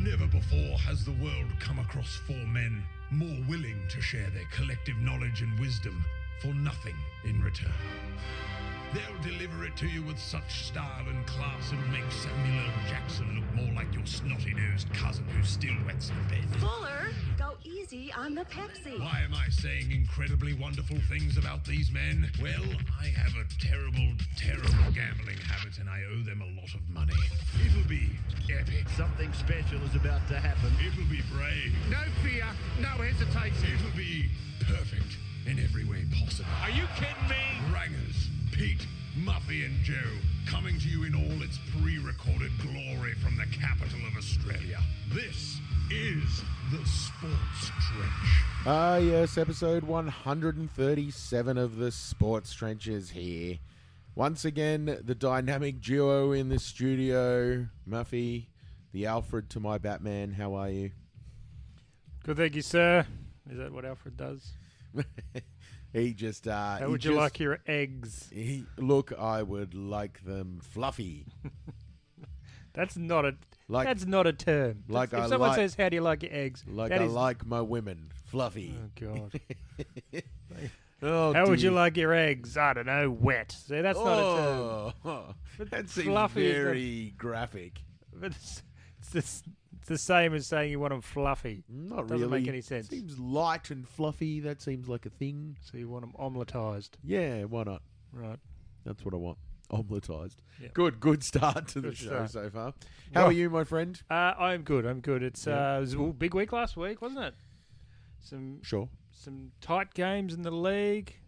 Never before has the world come across four men more willing to share their collective knowledge and wisdom for nothing in return. They'll deliver it to you with such style and class it'll make Samuel L. Jackson look more like your snotty-nosed cousin who still wets the bed. Fuller, go easy on the Pepsi. Why am I saying incredibly wonderful things about these men? Well, I have a terrible, terrible gambling habit and I owe them a lot of money. It'll be epic. Something special is about to happen. It'll be brave. No fear, no hesitation. It'll be perfect in every way possible. Are you kidding me? Rangers, Pete, Muffy and Joe, coming to you in all its pre-recorded glory from the capital of Australia. This is the Sports Trench. Ah, yes, episode 137 of the Sports Trench is here. Once again, the dynamic duo in the studio. Muffy, the Alfred to my Batman. How are you? Good, thank you, sir. Is that what Alfred does? He just... How would you like your eggs? Look, I would like them fluffy. That's not a Like- that's not a term. like if I someone like- says, "How do you like your eggs?" Like that I is- like my women. Fluffy. Oh God. Oh, How would you dear. like your eggs? I don't know. Wet. See, that's not a term. But That seems fluffy is very graphic. But it's the same as saying you want them fluffy. Not Doesn't really. make any sense. Seems light and fluffy. That seems like a thing. So you want them omeletized, Yeah, why not? right? That's what I want. Omeletized. Yeah. Good start to the Good show start. so far. How Well- are you, my friend? I'm good. It's Yeah. it was a big week last week, wasn't it? Some Sure. tight games in the league.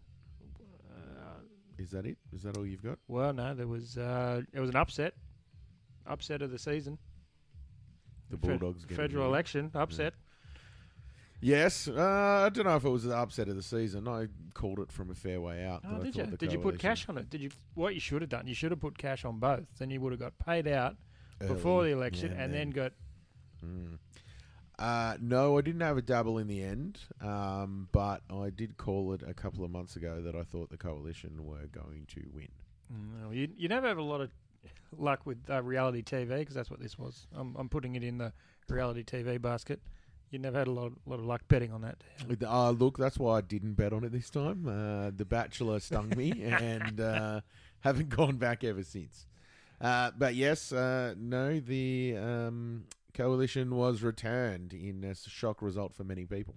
Is that it? Is that all you've got? Well, no, it was an upset of the season. The Bulldogs getting Federal rid. election upset. Yes. I don't know if it was the upset of the season. I called it from a fair way out. Oh, but I did thought you? the Did you put coalition cash on it? Did you? What you should have done? You should have put cash on both. Then you would have got paid out before early, the election, yeah, and then got. No, I didn't have a dabble in the end, but I did call it a couple of months ago that I thought the coalition were going to win. Well, you never have a lot of luck with reality TV because that's what this was. I'm putting it in the reality TV basket. You never had a lot of luck betting on that. Look, that's why I didn't bet on it this time. The Bachelor stung me, and haven't gone back ever since. But yes, no, the coalition was returned in a shock result for many people.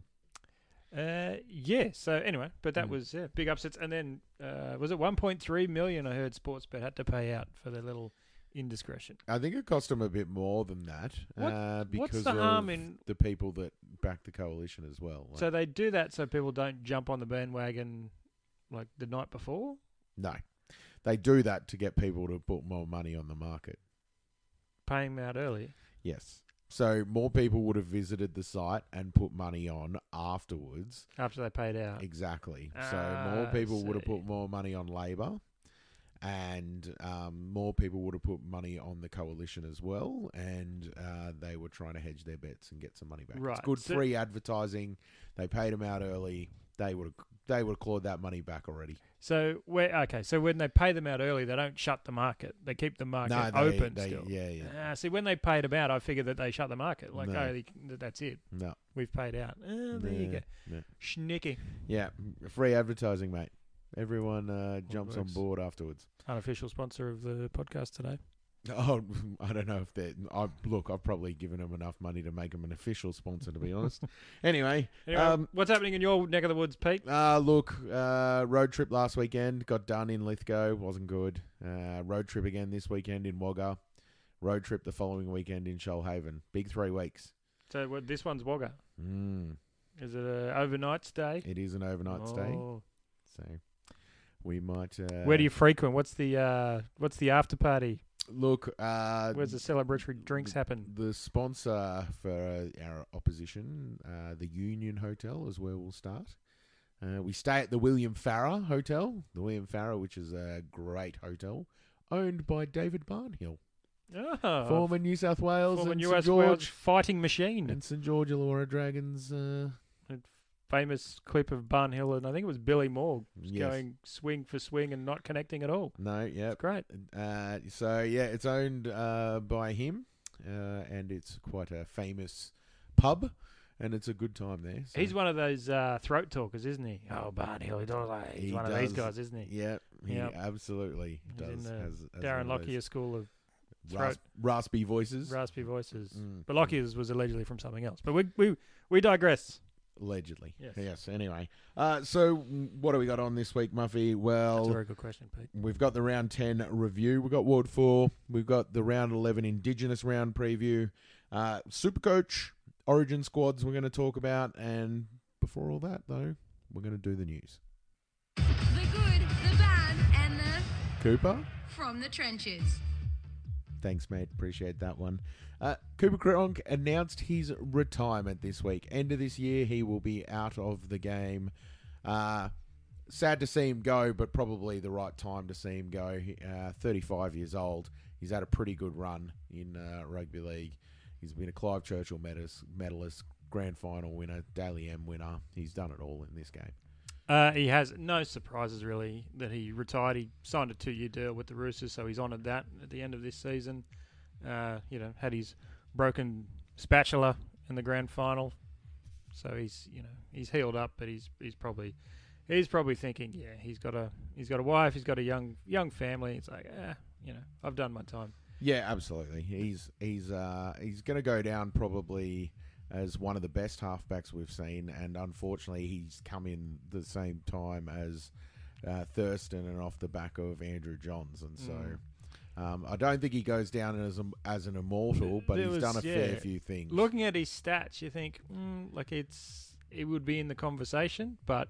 Yeah. So anyway, but that was big upsets, and then was it 1.3 million? I heard Sportsbet had to pay out for their little indiscretion. I think it cost them a bit more than that, because what's the of harm in- the people that backed the coalition as well. Like, So they do that so people don't jump on the bandwagon like the night before. no, they do that to get people to put more money on the market. Paying them out early. Yes. So more people would have visited the site and put money on afterwards. After they paid out. Exactly. So more people would have see. put more money on Labor, and more people would have put money on the coalition as well, and they were trying to hedge their bets and get some money back. Right. It's good So- free advertising. They paid them out early. They would have clawed that money back already. So when they pay them out early, they don't shut the market. They keep the market open still. Yeah. See, when they paid them out, I figured that they shut the market. Like, No. That's it. No. We've paid out. There you go. No. Schnicky. Yeah, free advertising, mate. Everyone jumps on works. board afterwards. Unofficial sponsor of the podcast today. Oh, I don't know if they're... I've probably given them enough money to make them an official sponsor, to be honest. Anyway, What's happening in your neck of the woods, Pete? road trip last weekend. Got done in Lithgow. Wasn't good. Road trip again this weekend in Wagga. Road trip the following weekend in Shoalhaven. Big 3 weeks. So this one's Wagga. Is it an overnight stay? It is an overnight stay. Oh. So we might... Where do you frequent? What's the after party? Look... Where's the celebratory drinks happen? The sponsor for our opposition, the Union Hotel, is where we'll start. We stay at the William Farrer Hotel. The William Farrer, which is a great hotel, owned by David Barnhill, Oh, former New South Wales former and New St South Wales George fighting machine. and St George Illawarra Dragons. Famous clip of Barnhill, and I think it was Billy Moore Yes. going swing for swing and not connecting at all. No, yeah, It's great. So yeah, it's owned by him. and it's quite a famous pub, and it's a good time there. So. He's one of those throat talkers, isn't he? Oh, Barney, he's one of these guys, isn't he? Yeah, he Yep. absolutely He's does. in the has Darren one of those Lockyer school of throat, raspy voices. raspy voices. Mm. But Lockyer's was allegedly from something else. But we digress. Allegedly. Yes. Anyway, so what do we got on this week, Muffy? That's a Well, very good question, Pete. we've got the round 10 review. We've got Ward 4. We've got the round 11 Indigenous round preview. Supercoach, Origin squads we're going to talk about. And before all that, though, we're going to do the news. The good, the bad, and the Cooper? from the trenches. Thanks, mate. Appreciate that one. Cooper Cronk announced his retirement this week. End of this year, he will be out of the game. Sad to see him go, but probably the right time to see him go. 35 years old. He's had a pretty good run in rugby league. He's been a Clive Churchill medalist, grand final winner, Daly M winner. He's done it all in this game. He has no surprises, really, that he retired. He signed a 2-year deal with the Roosters, so he's honoured that at the end of this season. Had his broken spatula in the grand final, so he's healed up, but he's probably thinking, yeah, he's got a wife, he's got a young family. It's like, I've done my time. Yeah, absolutely. He's going to go down probably as one of the best halfbacks we've seen, and unfortunately, he's come in the same time as Thurston and off the back of Andrew Johns, and so. I don't think he goes down as an immortal, but he's done a fair few things. Looking at his stats, you think it would be in the conversation, but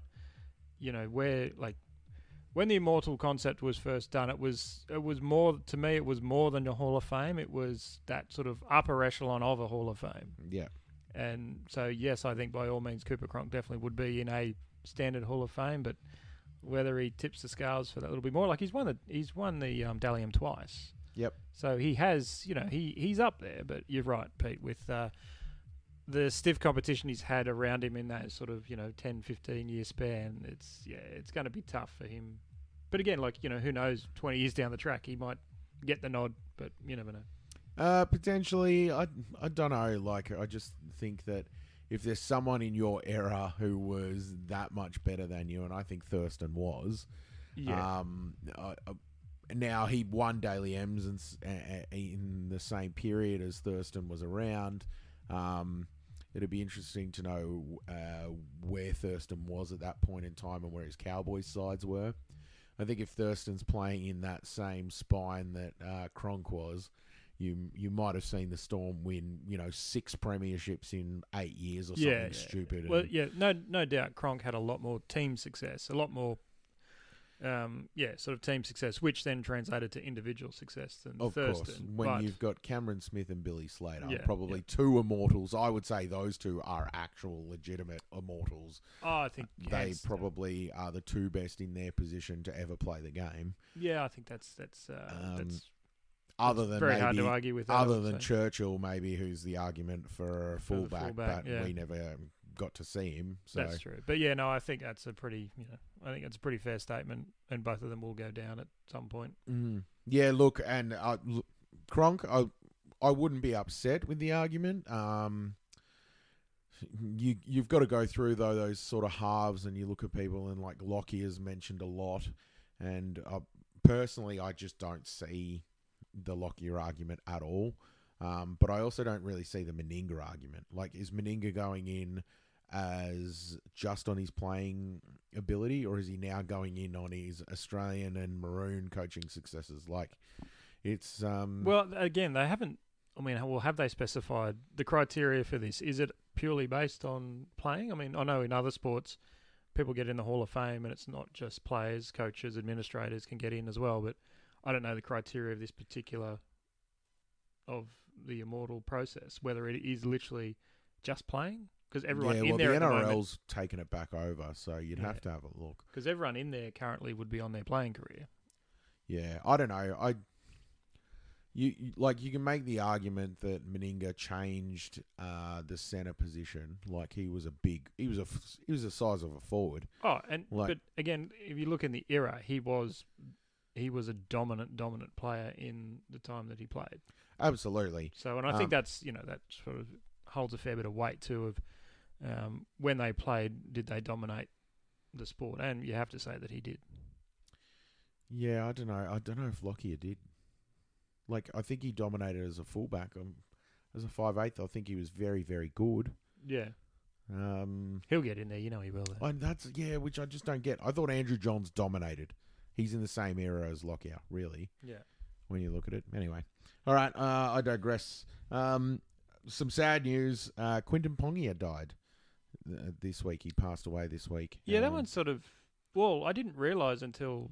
when the immortal concept was first done, it was more, to me, it was more than a Hall of Fame. It was that sort of upper echelon of a Hall of Fame. Yeah. And so yes, I think by all means Cooper Cronk definitely would be in a standard Hall of Fame, but whether he tips the scales for that a little bit more, like he's won the Dally M twice. Yep. So he has, he's up there. But you're right, Pete, with the stiff competition he's had around him in that sort of 10, 15 year span. It's going to be tough for him. But again, who knows? 20 years down the track, he might get the nod, but you never know. Potentially, I don't know. I just think that if there's someone in your era who was that much better than you, and I think Thurston was, now he won Daly M's in the same period as Thurston was around. It'd be interesting to know where Thurston was at that point in time and where his Cowboys sides were. I think if Thurston's playing in that same spine that Cronk was, you might have seen the Storm win, 6 premierships in 8 years or something stupid. Well, no doubt Cronk had a lot more team success, a lot more, sort of team success, which then translated to individual success than Thurston. Of course, when you've got Cameron Smith and Billy Slater, probably two immortals, I would say those two are actual legitimate immortals. Oh, I think they probably are the two best in their position to ever play the game. Yeah, I think that's other than very maybe, hard to argue with that, other than Churchill, maybe, who's the argument for fullback, but yeah. we never got to see him. So. That's true. But I think that's a pretty, I think it's a pretty fair statement, and both of them will go down at some point. Mm. Yeah, look, and Cronk, I wouldn't be upset with the argument. You've got to go through those sort of halves, and you look at people, and like Lockie has mentioned a lot, and personally, I just don't see the Lockyer argument at all. But I also don't really see the Meninga argument. Like, is Meninga going in as just on his playing ability, or is he now going in on his Australian and Maroon coaching successes? Like, it's... Well, again, they haven't... have they specified the criteria for this? Is it purely based on playing? I mean, I know in other sports, people get in the Hall of Fame, and it's not just players, coaches, administrators can get in as well, but I don't know the criteria of this particular... of the immortal process, whether it is literally just playing, because everyone in there the at the NRL's moment, taken it back over, so you'd have to have a look. Because everyone in there currently would be on their playing career. Yeah, I don't know. You can make the argument that Meninga changed the centre position. Like, he was the size of a forward. Oh, and but again, if you look in the era, he was a dominant player in the time that he played. Absolutely. So, and I think that's that sort of holds a fair bit of weight too. Of when they played, did they dominate the sport? And you have to say that he did. Yeah, I don't know. I don't know if Lockyer did. Like, I think he dominated as a fullback. As a 5'8", I think he was very, very good. Yeah. He'll get in there. You know he will. Though. And which I just don't get. I thought Andrew Johns dominated. He's in the same era as Lockyer, really. Yeah. When you look at it. Anyway. All right, I digress. Some sad news. Quinton Pongia died this week. He passed away this week. Yeah, that one's sort of... Well, I didn't realise until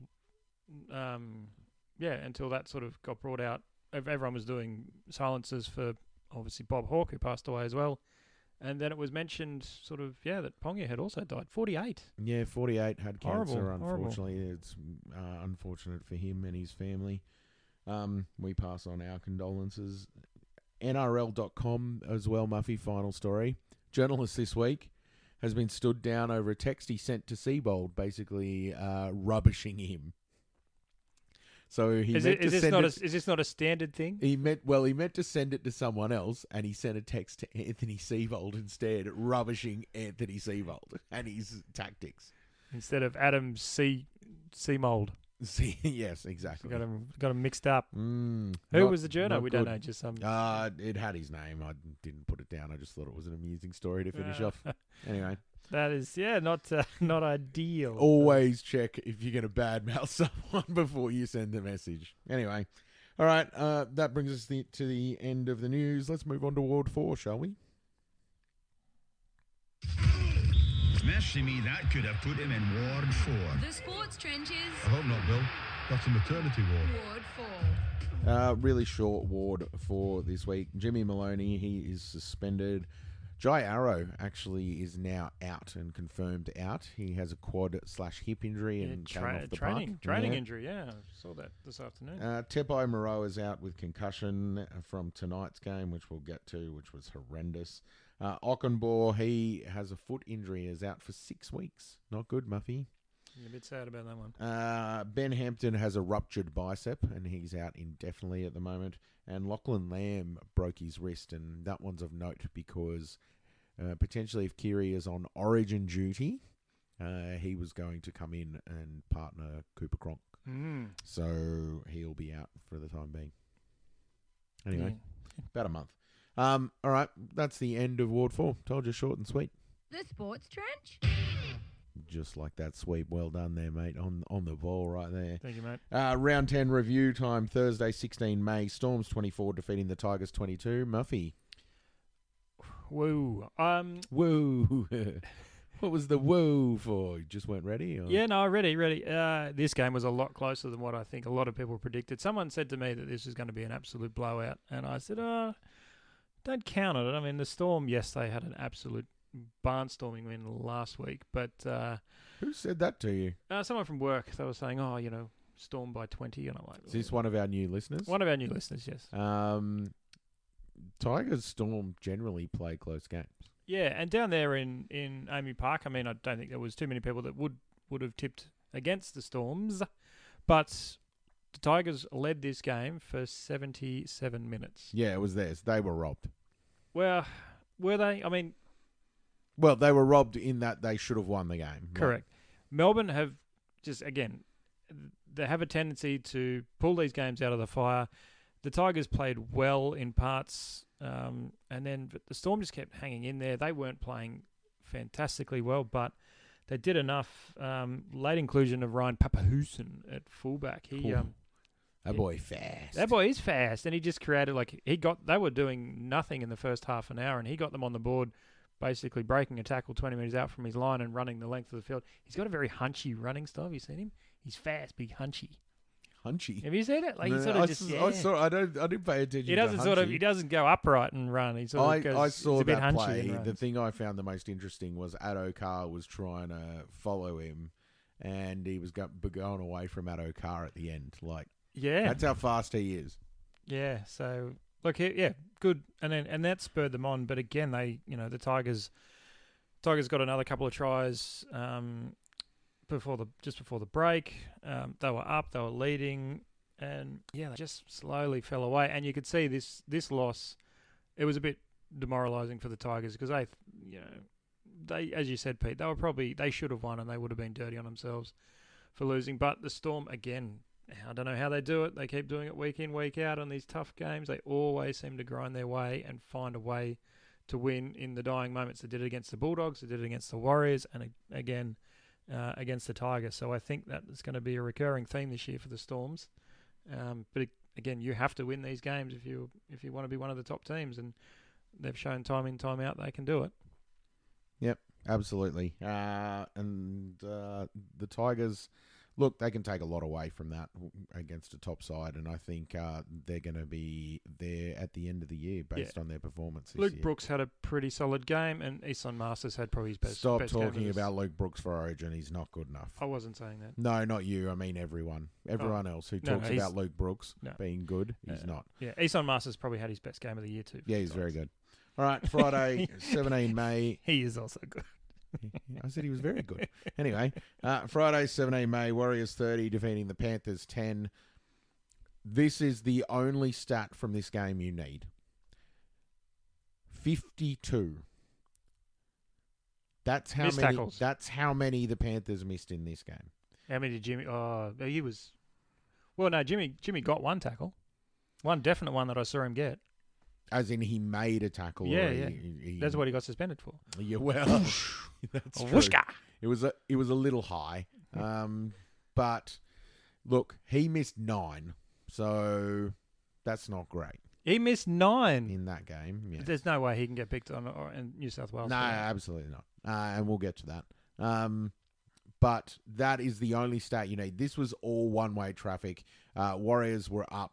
that sort of got brought out. Everyone was doing silences for, obviously, Bob Hawke, who passed away as well. And then it was mentioned that Pongia had also died. 48. Yeah, 48, had cancer, Horrible, unfortunately. It's unfortunate for him and his family. We pass on our condolences. NRL.com as well, Muffy, final story. Journalist this week has been stood down over a text he sent to Seibold, basically rubbishing him. So is this not a standard thing? He meant to send it to someone else, and he sent a text to Anthony Seibold instead, rubbishing Anthony Seibold and his tactics. Instead of Adam Seamold. Yes, exactly. Got him mixed up. Who was the journo? We don't know. Just some. It had his name. I didn't put it down. I just thought it was an amusing story to finish off. Anyway. That is, not ideal. Always check if you're going to badmouth someone before you send the message. Anyway, all right, that brings us to the end of the news. Let's move on to Ward 4, shall we? Mercy me, that could have put him in Ward 4. The sports trenches. I hope not, Bill. That's a maternity ward. Ward 4. Really short Ward 4 this week. Jimmy Maloney, he is suspended. Jai Arrow actually is now out and confirmed out. He has a quad/hip injury and came off the training injury. Yeah, I saw that this afternoon. Tepai Moreau is out with concussion from tonight's game, which we'll get to, which was horrendous. Ockenbaugh, he has a foot injury, is out for 6 weeks. Not good, Muffy. You're a bit sad about that one. Ben Hampton has a ruptured bicep, and he's out indefinitely at the moment. And Lachlan Lamb broke his wrist, and that one's of note because potentially if Kiri is on origin duty, he was going to come in and partner Cooper Cronk. So he'll be out for the time being. Anyway, about a month. All right, that's the end of Ward 4. Told you, short and sweet. The sports trench. Just like that sweep. Well done there, mate. On the ball right there. Thank you, mate. Round 10 review time, Thursday, 16 May. Storms 24, defeating the Tigers 22. Muffy. Woo. Woo. What was the woo for? You just weren't ready? Or? Yeah, no, ready. This game was a lot closer than what I think a lot of people predicted. Someone said to me that this was going to be an absolute blowout, and I said, don't count on it. I mean, the Storm, yes, they had an absolute barnstorming win last week, but... Who said that to you? Someone from work. They were saying, Storm by 20, and I'm like... Is this one of our new listeners? One of our new listeners, yes. Tigers Storm generally play close games. Yeah, and down there in Amy Park, I mean, I don't think there was too many people that would have tipped against the Storms, but the Tigers led this game for 77 minutes. Yeah, it was theirs. They were robbed. Well, were they? I mean... Well, they were robbed in that they should have won the game. Correct. Melbourne have just, again, they have a tendency to pull these games out of the fire. The Tigers played well in parts, and then the Storm just kept hanging in there. They weren't playing fantastically well, but they did enough. Late inclusion of Ryan Papahuson at fullback. That boy fast. That boy is fast, and he just created they were doing nothing in the first half an hour, and he got them on the board, basically breaking a tackle 20 metres out from his line and running the length of the field. He's got a very hunchy running style. Have you seen him? He's fast, big hunchy. Hunchy. Have you seen it? Like, no, he sort of just. I didn't pay attention. He doesn't He doesn't go upright and run. He sort of goes. I saw he's a bit that hunchy play. and runs. The thing I found the most interesting was Addo Carr was trying to follow him, and he was going away from Addo Carr at the end. That's how fast he is. Yeah. So look, good, and that spurred them on. But again, the Tigers got another couple of tries before the break. They were up, they were leading, And yeah, they just slowly fell away. And you could see this loss. It was a bit demoralising for the Tigers because they, as you said, Pete, they should have won and they would have been dirty on themselves for losing. But the Storm, again, I don't know how they do it. They keep doing it week in, week out on these tough games. They always seem to grind their way and find a way to win in the dying moments. They did it against the Bulldogs. They did it against the Warriors, and again against the Tigers. So I think that is going to be a recurring theme this year for the Storms. But again, you have to win these games if you want to be one of the top teams, and they've shown time in, time out they can do it. Yep, absolutely. And the Tigers, look, they can take a lot away from that against a top side, and I think they're going to be there at the end of the year based on their performance this Luke year. Brooks had a pretty solid game, and Easton Masters had probably his best. Stop best talking game of about Luke Brooks for Origin. He's not good enough. I wasn't saying that. No, not you. I mean everyone. Everyone else who talks about Luke Brooks being good, he's not. Yeah, Easton Masters probably had his best game of the year too. Yeah, he's very good. All right, Friday, 17 May. He is also good. I said he was very good. Anyway, Friday, 17 May, Warriors 30 defeating the Panthers 10. This is the only stat from this game you need. 52. That's how Missed many. tackles. That's how many the Panthers missed in this game. How many did Jimmy? Oh, he was. Well, no, Jimmy got one tackle, one definite one that I saw him get. As in, he made a tackle. Yeah, or yeah. That's what he got suspended for. Yeah, well, that's true. Whooshka. It was a little high, but look, he missed 9, so that's not great He missed 9 in that game. Yeah. There's no way he can get picked on in New South Wales. No, absolutely not. And we'll get to that. But that is the only stat you need. This was all one-way traffic. Warriors were up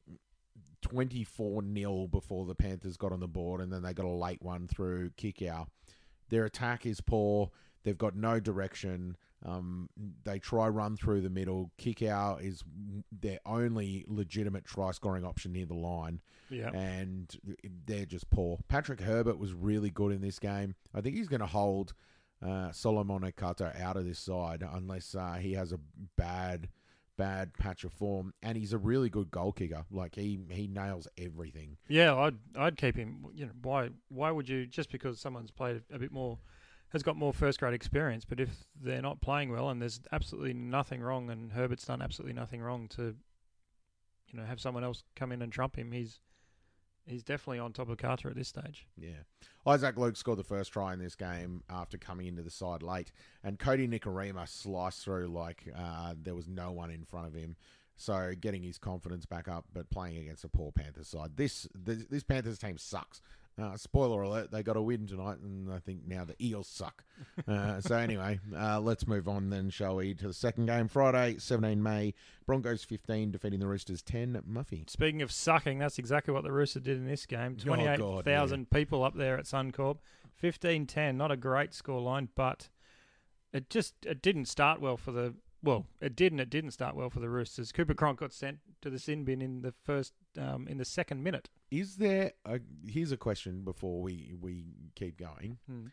24-0 before the Panthers got on the board, and then they got a late one through kick-out. Their attack is poor. They've got no direction. They try run through the middle. Kick-out is their only legitimate try-scoring option near the line. Yeah. And they're just poor. Patrick Herbert was really good in this game. I think he's going to hold Solomon Ekata out of this side unless he has a bad patch of form, and he's a really good goal kicker. Like he nails everything. Yeah, I'd keep him. You know, why would you, just because someone's played a bit more, has got more first grade experience, but if they're not playing well and there's absolutely nothing wrong, and Herbert's done absolutely nothing wrong to, have someone else come in and trump him, he's definitely on top of Carter at this stage. Yeah. Isaac Luke scored the first try in this game after coming into the side late, and Cody Nikorima sliced through like there was no one in front of him. So getting his confidence back up, but playing against a poor Panthers side. This Panthers team sucks. Spoiler alert, they got a win tonight, and I think now the Eels suck. So anyway, let's move on then, shall we, to the second game. Friday, 17 May, Broncos 15, defeating the Roosters 10. Muffy. Speaking of sucking, that's exactly what the Roosters did in this game. 28,000 people up there at Suncorp. 15-10, not a great scoreline, but it didn't start well for the... Well, it didn't start well for the Roosters. Cooper Cronk got sent to the sin bin in the second minute. Is there here's a question before we keep going.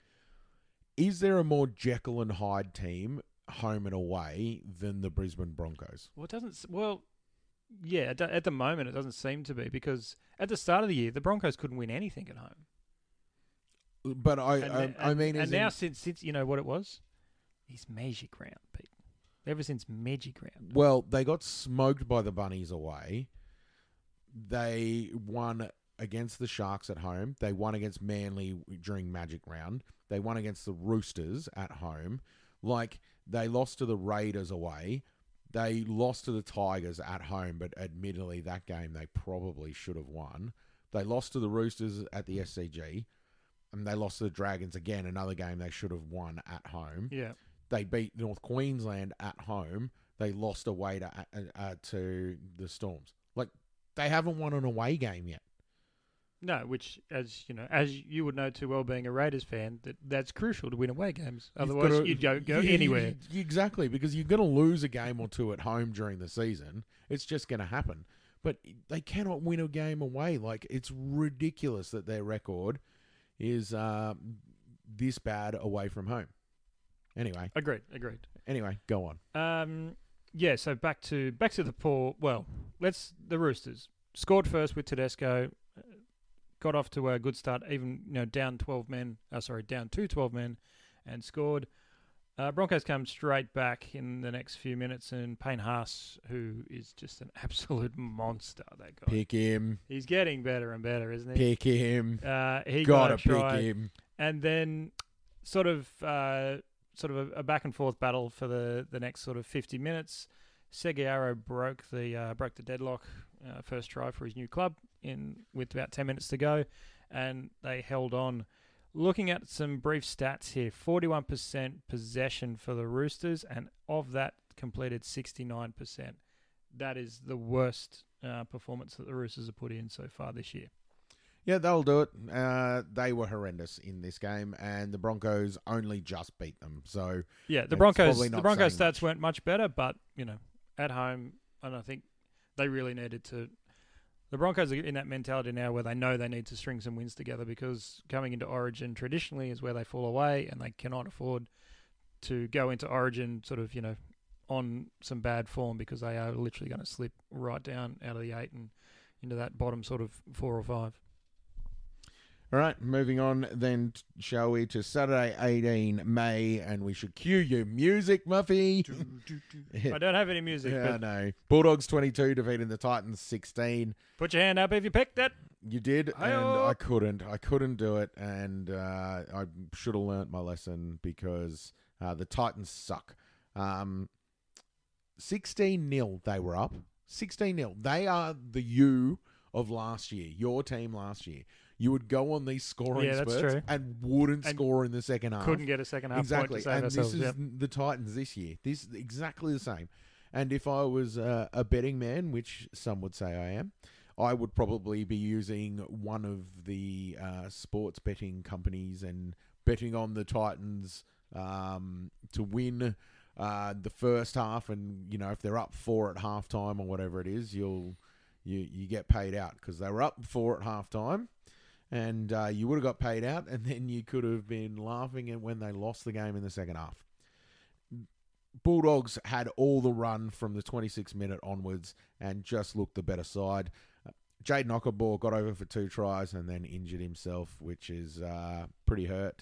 Is there a more Jekyll and Hyde team home and away than the Brisbane Broncos? Well, it doesn't. Well, yeah. At the moment, it doesn't seem to be, because at the start of the year, the Broncos couldn't win anything at home. But I mean, and now since you know what it was, it's Magic Round, Pete. Ever since Magic Round. Well, they got smoked by the Bunnies away. They won against the Sharks at home. They won against Manly during Magic Round. They won against the Roosters at home. Like, they lost to the Raiders away. They lost to the Tigers at home, but admittedly, that game they probably should have won. They lost to the Roosters at the SCG, and they lost to the Dragons again, another game they should have won at home. Yeah. They beat North Queensland at home. They lost away to the Storms. Like, they haven't won an away game yet. No, which, as you would know too well, being a Raiders fan, that's crucial to win away games. Otherwise, you'd go anywhere. Exactly, because you're going to lose a game or two at home during the season. It's just going to happen. But they cannot win a game away. Like, it's ridiculous that their record is this bad away from home. Anyway. Agreed. Anyway, go on. Yeah, so back to the poor. Well, the Roosters scored first with Tedesco, got off to a good start, even down 12 men. Down to 12 men, and scored. Broncos come straight back in the next few minutes, and Payne Haas, who is just an absolute monster, that guy. Pick him. He's getting better and better, isn't he? Pick him. He got Gotta a try, pick him. and then sort of a back and forth battle for the next sort of 50 minutes. Seguiaro broke the deadlock, first try for his new club with about 10 minutes to go, and they held on. Looking at some brief stats here, 41% possession for the Roosters, and of that completed 69%. That is the worst performance that the Roosters have put in so far this year. Yeah, they'll do it. They were horrendous in this game, and the Broncos only just beat them. So yeah, the it's Broncos probably not stats saying much. weren't much better, but at home, and I think they really needed to. The Broncos are in that mentality now where they know they need to string some wins together, because coming into Origin traditionally is where they fall away, and they cannot afford to go into Origin sort of on some bad form, because they are literally going to slip right down out of the 8 and into that bottom sort of 4 or 5. All right, moving on then, shall we, to Saturday, 18 May, and we should cue your music, Muffy. I don't have any music. Yeah, but no. Bulldogs 22 defeating the Titans 16. put your hand up if you picked it. You did, and Hi-yo. I couldn't. I couldn't do it, and I should have learnt my lesson, because the Titans suck. 16-0 they were up. 16-0. They are the you of last year, your team last year. You would go on these scoring Yeah, that's spurts true. and wouldn't And score in the second half. Couldn't get a second half Exactly, point to save and ourselves. this is Yep. the Titans this year. This is exactly the same. And if I was a betting man, which some would say I am, I would probably be using one of the sports betting companies and betting on the Titans to win the first half. And if they're up 4 at halftime or whatever it is, you get paid out, because they were up 4 at halftime. And you would have got paid out, and then you could have been laughing at when they lost the game in the second half. Bulldogs had all the run from the 26th minute onwards and just looked the better side. Jade Knockerball got over for 2 tries and then injured himself, which is pretty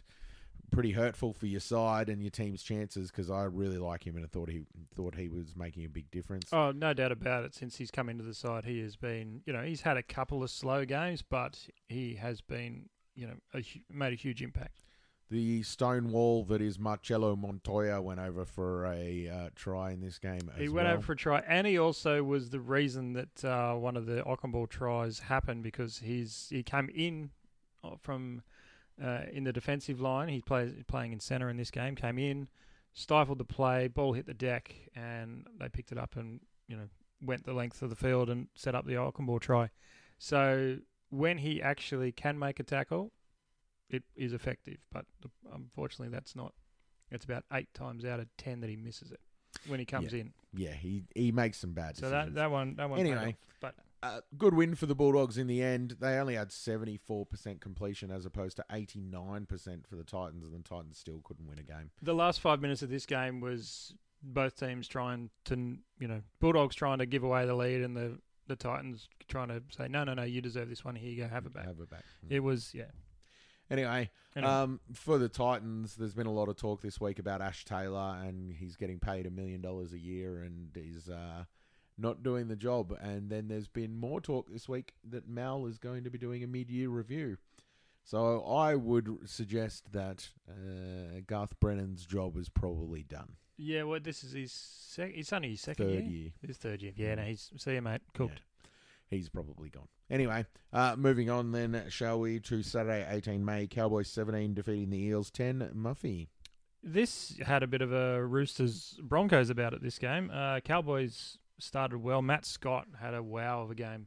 hurtful for your side and your team's chances, because I really like him and I thought he was making a big difference. Oh, no doubt about it. Since he's come into the side, he has been, he's had a couple of slow games, but he has been, made a huge impact. The stone wall that is Marcelo Montoya went over for a try in this game as well. He went over for a try, and he also was the reason that one of the Ockenball tries happened, because he came in from in the defensive line. He's playing in centre in this game. Came in, stifled the play, ball hit the deck, and they picked it up and went the length of the field and set up the Ockenball try. So when he actually can make a tackle, it is effective. But unfortunately, that's not. It's about 8 times out of 10 that he misses it when he comes in. Yeah, he makes some bad So decisions. that one. Anyway, paid off, but good win for the Bulldogs in the end. They only had 74% completion as opposed to 89% for the Titans, and the Titans still couldn't win a game. the last 5 minutes of this game was both teams trying to, Bulldogs trying to give away the lead, and the Titans trying to say, no, you deserve this one. Here you go, have it back. Have it back. It was, yeah. Anyway, for the Titans, there's been a lot of talk this week about Ash Taylor, and he's getting paid $1 million a year, and he's not doing the job. And then there's been more talk this week that Mal is going to be doing a mid-year review. So I would suggest that Garth Brennan's job is probably done. Yeah, well, this is it's only his second Third year. His third year. Yeah, no, see you, mate. Cooked. Yeah. He's probably gone. Anyway, moving on then, shall we, to Saturday, 18 May. Cowboys 17 defeating the Eels 10. Muffy. This had a bit of a Roosters Broncos about it, this game. Cowboys started well. Matt Scott had a wow of a game.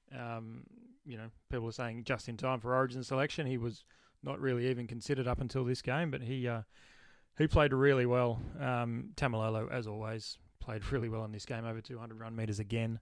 People were saying just in time for Origin selection. He was not really even considered up until this game, but he played really well. Tamalolo, as always, played really well in this game, over 200 run meters again.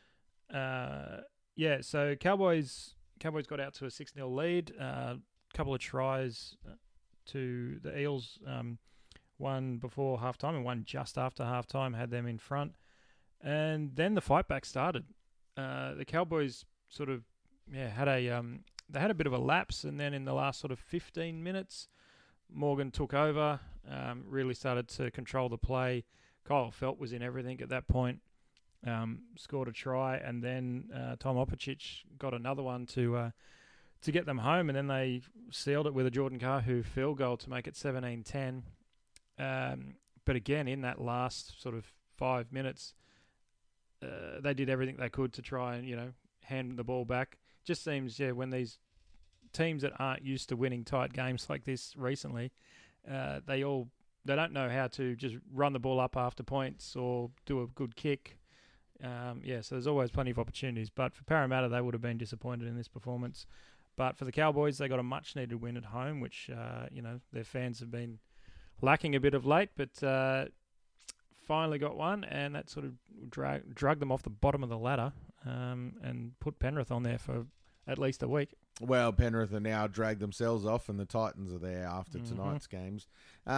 So Cowboys got out to a 6-0 lead. Couple of tries to the Eels, one before halftime and one just after halftime, had them in front. And then the fight back started. The Cowboys sort of had they had a bit of a lapse, and then in the last sort of 15 minutes, Morgan took over, really started to control the play. Kyle Felt was in everything at that point, scored a try, and then Tom Opicic got another one to get them home, and then they sealed it with a Jordan Kahu field goal to make it 17-10. But again, in that last sort of 5 minutes, they did everything they could to try and, hand the ball back. Just seems, when these teams that aren't used to winning tight games like this recently, they don't know how to just run the ball up after points or do a good kick. So there's always plenty of opportunities. But for Parramatta, they would have been disappointed in this performance. But for the Cowboys, they got a much-needed win at home, which, their fans have been lacking a bit of late, but finally got one, and that sort of dragged them off the bottom of the ladder and put Penrith on there for at least a week. Well, Penrith are now dragged themselves off, and the Titans are there after tonight's games.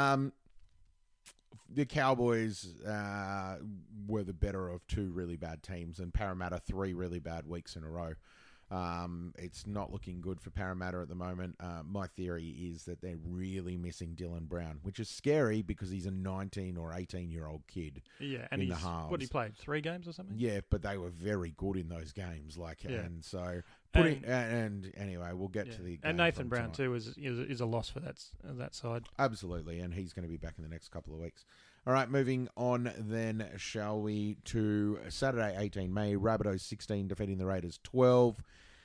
The Cowboys were the better of two really bad teams, and Parramatta 3 really bad weeks in a row. It's not looking good for Parramatta at the moment. My theory is that they're really missing Dylan Brown, which is scary because he's a 19 or 18-year-old kid. Yeah, and in he's, the halves. What, he played 3 games or something? Yeah, but they were very good in those games. And so anyway, we'll get to the game. And Nathan tonight. Brown too is a loss for that side. Absolutely, and he's going to be back in the next couple of weeks. All right, moving on then, shall we, to Saturday, 18 May, Rabbitohs 16 defeating the Raiders 12.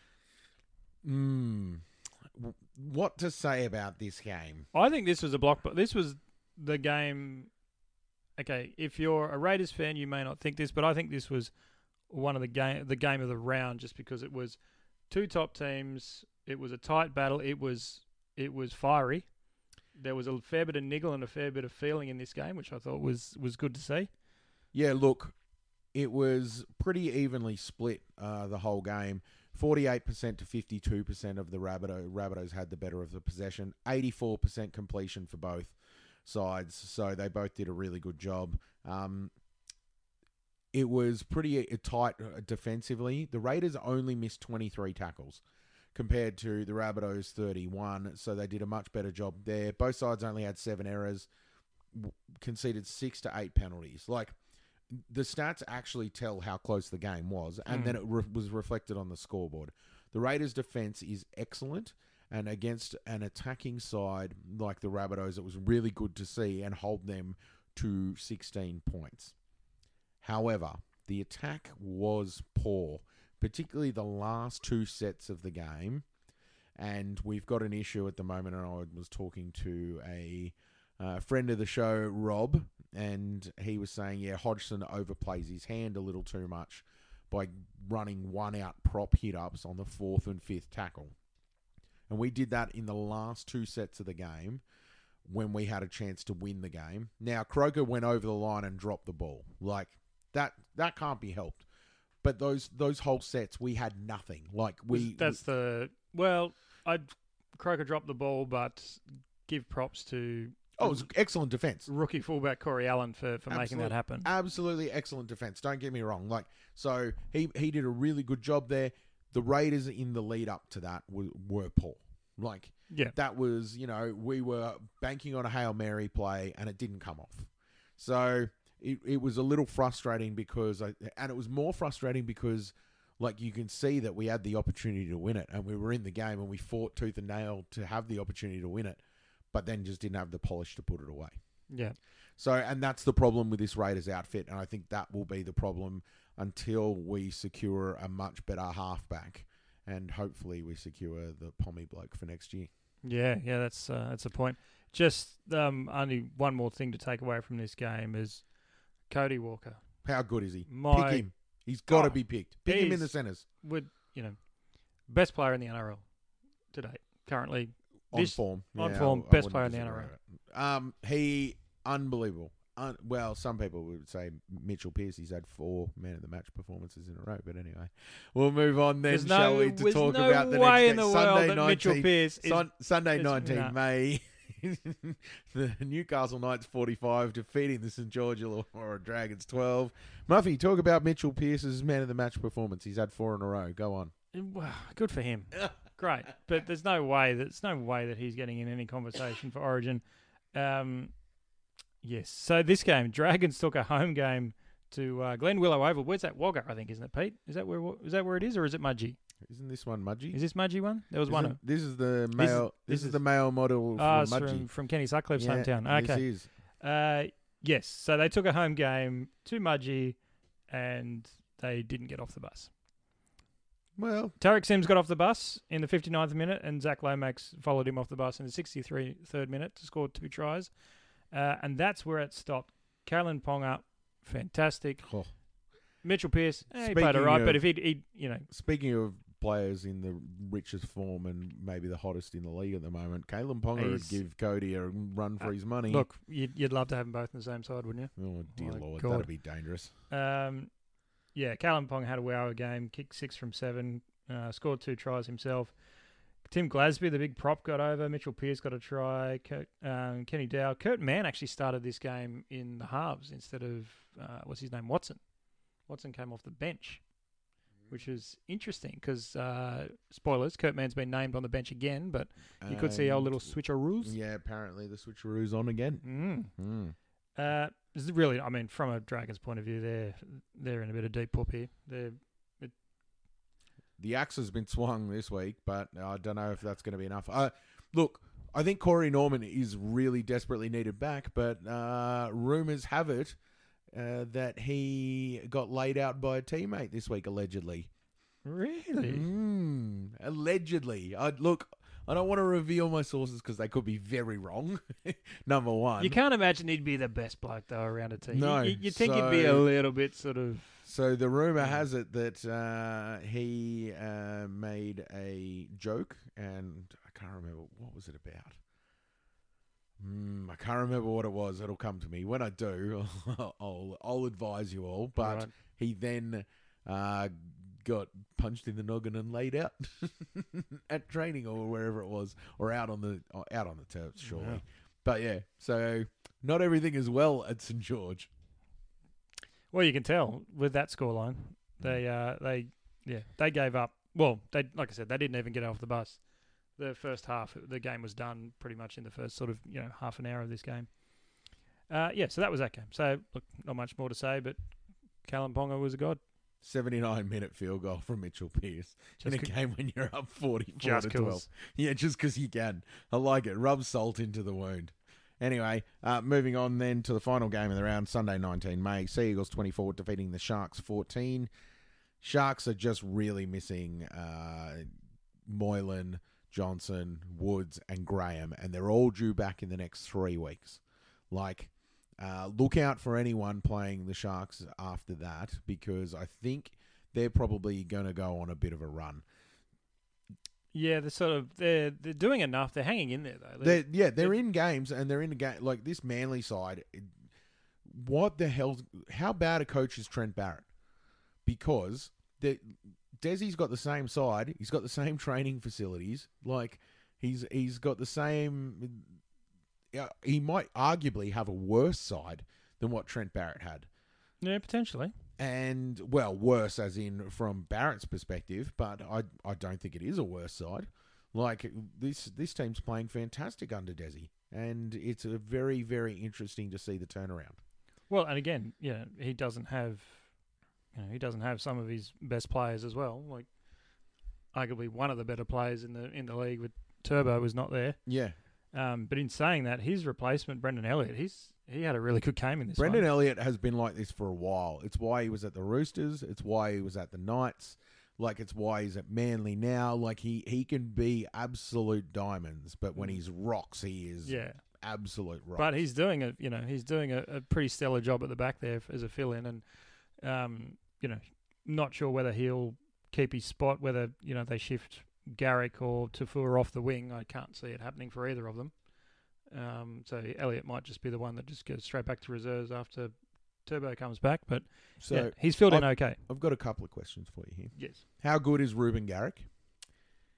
What to say about this game? I think this was a block, but this was the game. Okay, if you're a Raiders fan, you may not think this, but I think this was one of the game of the round, just because it was 2 top teams. It was a tight battle. It was fiery. There was a fair bit of niggle and a fair bit of feeling in this game, which I thought was good to see. Yeah, look, it was pretty evenly split the whole game. 48% to 52% of the Rabbitohs had the better of the possession. 84% completion for both sides, so they both did a really good job. It was pretty tight defensively. The Raiders only missed 23 tackles compared to the Rabbitohs 31, so they did a much better job there. Both sides only had 7 errors, conceded 6 to 8 penalties. The stats actually tell how close the game was, and then it was reflected on the scoreboard. The Raiders' defense is excellent, and against an attacking side like the Rabbitohs, it was really good to see and hold them to 16 points. However, the attack was poor, particularly the last 2 sets of the game, and we've got an issue at the moment, and I was talking to a friend of the show, Rob, and he was saying, Hodgson overplays his hand a little too much by running one-out prop hit-ups on the 4th and 5th tackle. And we did that in the last 2 sets of the game when we had a chance to win the game. Now, Croker went over the line and dropped the ball. That can't be helped. But those whole sets, we had nothing. Croker dropped the ball, but give props to... Oh, it was excellent defense. Rookie fullback Corey Allen for making that happen. Absolutely excellent defense. Don't get me wrong. So he did a really good job there. The Raiders in the lead up to that were poor. That was, we were banking on a Hail Mary play and it didn't come off. So it was a little frustrating and it was more frustrating because you can see that we had the opportunity to win it and we were in the game and we fought tooth and nail to have the opportunity to win it, but then just didn't have the polish to put it away. Yeah. So, and that's the problem with this Raiders outfit, and I think that will be the problem until we secure a much better halfback, and hopefully we secure the Pommy bloke for next year. Yeah, that's a point. Just only one more thing to take away from this game is Cody Walker. How good is he? Pick him. He's got to be picked. Pick him in the centres. Best player in the NRL to date, currently. On form, best player in the NRL. He unbelievable. Some people would say Mitchell Pearce. He's had 4 man of the match performances in a row. But anyway, we'll move on then, shall we, to talk about the next game. Sunday 19 May the Newcastle Knights 45 defeating the St George Illawarra Dragons 12. Muffy, talk about Mitchell Pearce's man of the match performance. He's had 4 in a row. Go on. Wow, good for him. Great, but there's no way that he's getting in any conversation for Origin. Yes. So this game, Dragons took a home game to Glen Willow Oval. Where's that? Wagga, I think, isn't it, Pete? Is that where it is, or is it Mudgee? Isn't this one Mudgee? Is this Mudgee one? There was one. This is the male. This is the male model Oh, from it's Mudgee. from Kenny Sutcliffe's hometown. Okay. This is. Yes. So they took a home game to Mudgee, and they didn't get off the bus. Well, Tarek Sims got off the bus in the 59th minute, and Zach Lomax followed him off the bus in the 63rd minute to score 2 tries. And that's where it stopped. Kalen Ponga, fantastic. Oh. Mitchell Pearce, he Speaking played all right, of- but if he'd speaking of players in the richest form and maybe the hottest in the league at the moment, Kalen Ponga would He's- give Cody a run for his money. look, you'd love to have them both on the same side, wouldn't Oh, dear My Lord, God. that'd be dangerous. you? Yeah, Kalen Ponga had a wow game, kicked 6 from 7, scored 2 tries himself. Tim Glasby, the big prop, got over. Mitchell Pearce got a try. Kenny Dow. Kurt Mann actually started this game in the halves instead of, what's his name, Watson. Watson came off the bench, which is interesting because, spoilers, Kurt Mann's been named on the bench again, but you could see our little switcheroos. Yeah, apparently the switcheroo's on again. This is really, I mean, from a Dragons point of view, they're in a bit of deep poop here. The axe has been swung this week, but I don't know if that's going to be enough. Look, I think Corey Norman is really desperately needed back, but rumours have it that he got laid out by a teammate this week, allegedly. Really? Allegedly. I don't want to reveal my sources because they could be very wrong, number one. You can't imagine he'd be the best bloke, though, around a team. No, You'd think he'd be a little bit sort of... So the rumor has it that he made a joke, and I can't remember what was it about. I can't remember what it was. It'll come to me when I do. I'll advise you all. But Right. he then got punched in the noggin and laid out at training or wherever it was, or out on the turf, surely. Wow. But yeah, so not everything is well at St George. Well, you can tell with that scoreline, they gave up. Well, like I said, they didn't even get off the bus. The first half, the game was done pretty much in the first sort of half an hour of this game. So that was that game. So look, not much more to say, but Kalen Ponga was a god. 79-minute field goal from Mitchell Pearce in a game when you're up 44 Just to 12. 'cause. Yeah, just because you can. I like it. Rub salt into the wound. Anyway, moving on then to the final game of the round, Sunday 19 May. Sea Eagles 24 defeating the Sharks 14. Sharks are just really missing Moylan, Johnson, Woods, and Graham, and they're all due back in the next 3 weeks. Look out for anyone playing the Sharks after that, because I think they're probably going to go on a bit of a run. Yeah, they're doing enough. They're hanging in there though. They're in games, and they're in a game like this Manly side. What the hell? How bad a coach is Trent Barrett? Because Desi's got the same side. He's got the same training facilities. Like he's got the same. He might arguably have a worse side than what Trent Barrett had. Yeah, potentially. And, well, worse as in from Barrett's perspective, but I don't think it is a worse side. Like, this team's playing fantastic under Desi, and it's a very, very interesting to see the turnaround. Well, and again, he doesn't have some of his best players as well. Like, arguably one of the better players in the league with Turbo was not there. Yeah. But in saying that, his replacement, Brendan Elliott, he had a really good game in this Brendan one. Elliott has been like this for a while. It's why he was at the Roosters. It's why he was at the Knights. Like, it's why he's at Manly now. Like, he can be absolute diamonds, but when he's rocks, he is absolute rocks. But he's doing a pretty stellar job at the back there as a fill-in, and not sure whether he'll keep his spot, whether they shift Garrick or Tafua off the wing. I can't see it happening for either of them. So Elliott might just be the one that just goes straight back to reserves after Turbo comes back. But he's filled in okay. I've got a couple of questions for you here. Yes. How good is Ruben Garrick?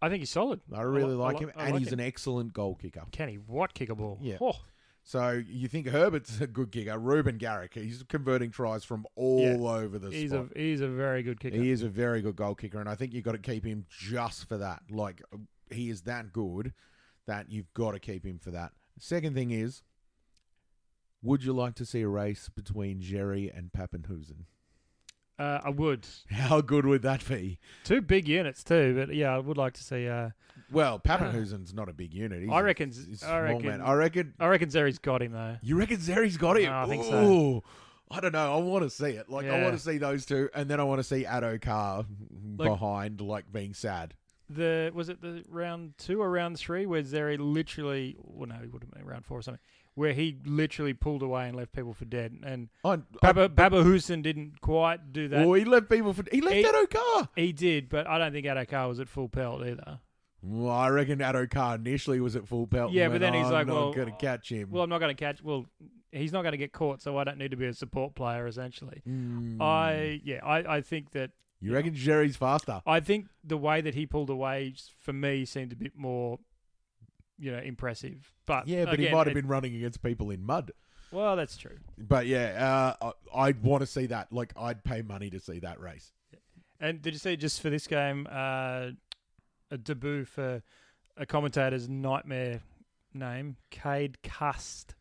I think he's solid. I really li- like him, I and like he's him. an excellent goal kicker. Can he kick a ball? Yeah. Oh, So you think Herbert's a good kicker? Ruben Garrick, he's converting tries from all over the spot. he's a very good kicker. He is a very good goal kicker, and I think you've got to keep him just for that. Like, he is that good that you've got to keep him for that. Second thing is, would you like to see a race between Jerry and Pappenhuisen? I would. How good would that be? 2 big units too, but yeah, I would like to see. Well, Pappenhuisen's not a big unit. He's I reckon. he's a I small reckon. man. I reckon. I reckon Zeri's got him though. You reckon Zeri's got him? No, I think so. Ooh, I don't know. I want to see it. Like, I Yeah. want to see those two, and then I want to see Addo Carr Like- behind, like, being sad. Was it the round 2 or round 3 where Zeri literally? Well, no, he would have been round 4 or something. Where he literally pulled away and left people for dead, and Baba Hussein didn't quite do that. Well, he left people for. He left He- Addo Carr. He did, but I don't think Adokar was at full pelt either. Well, I reckon Addo Carr initially was at full pelt. Yeah, and but went, then he's "I'm like, not well, going to catch him." Well, I'm not going to catch. Well, he's not going to get caught, so I don't need to be a support player. Essentially, Mm. I think that. You reckon Jerry's faster? I think the way that he pulled away for me seemed a bit more, impressive. But Yeah, but again, he might have been running against people in mud. Well, that's true. But yeah, I'd want to see that. Like, I'd pay money to see that race. And did you see just for this game, a debut for a commentator's nightmare name, Cade Cust.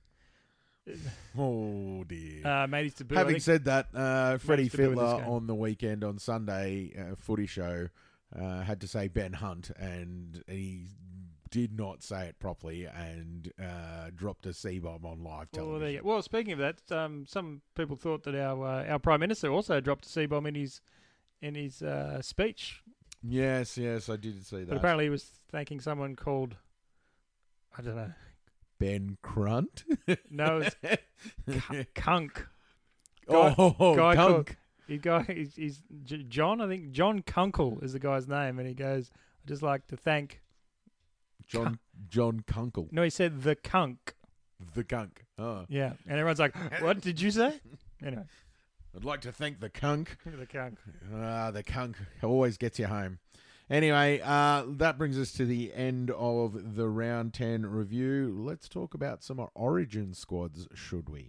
Oh dear. Made his debut. Having said that, Freddie Managed to do with this Fittler game. on the weekend on Sunday footy show had to say Ben Hunt, and he did not say it properly and dropped a C-bomb on live Well, television. there you go. Well, speaking of that, some people thought that our Prime Minister also dropped a C-bomb in his speech, Yes, I did see that. but apparently he was thanking someone called, I don't know, Ben Crunt. no, it's Kunk. Oh, guy Kunk. He's John. I think John Kunkel is the guy's name, and he goes, "I just like to thank." John Kunkel. No, he said the Kunk. The Kunk. Oh. Yeah, and everyone's like, "What did you say?" Anyway, I'd like to thank the Kunk. the Kunk. The Kunk always gets you home. Anyway, that brings us to the end of the round 10 review. Let's talk about some Origin squads, should we?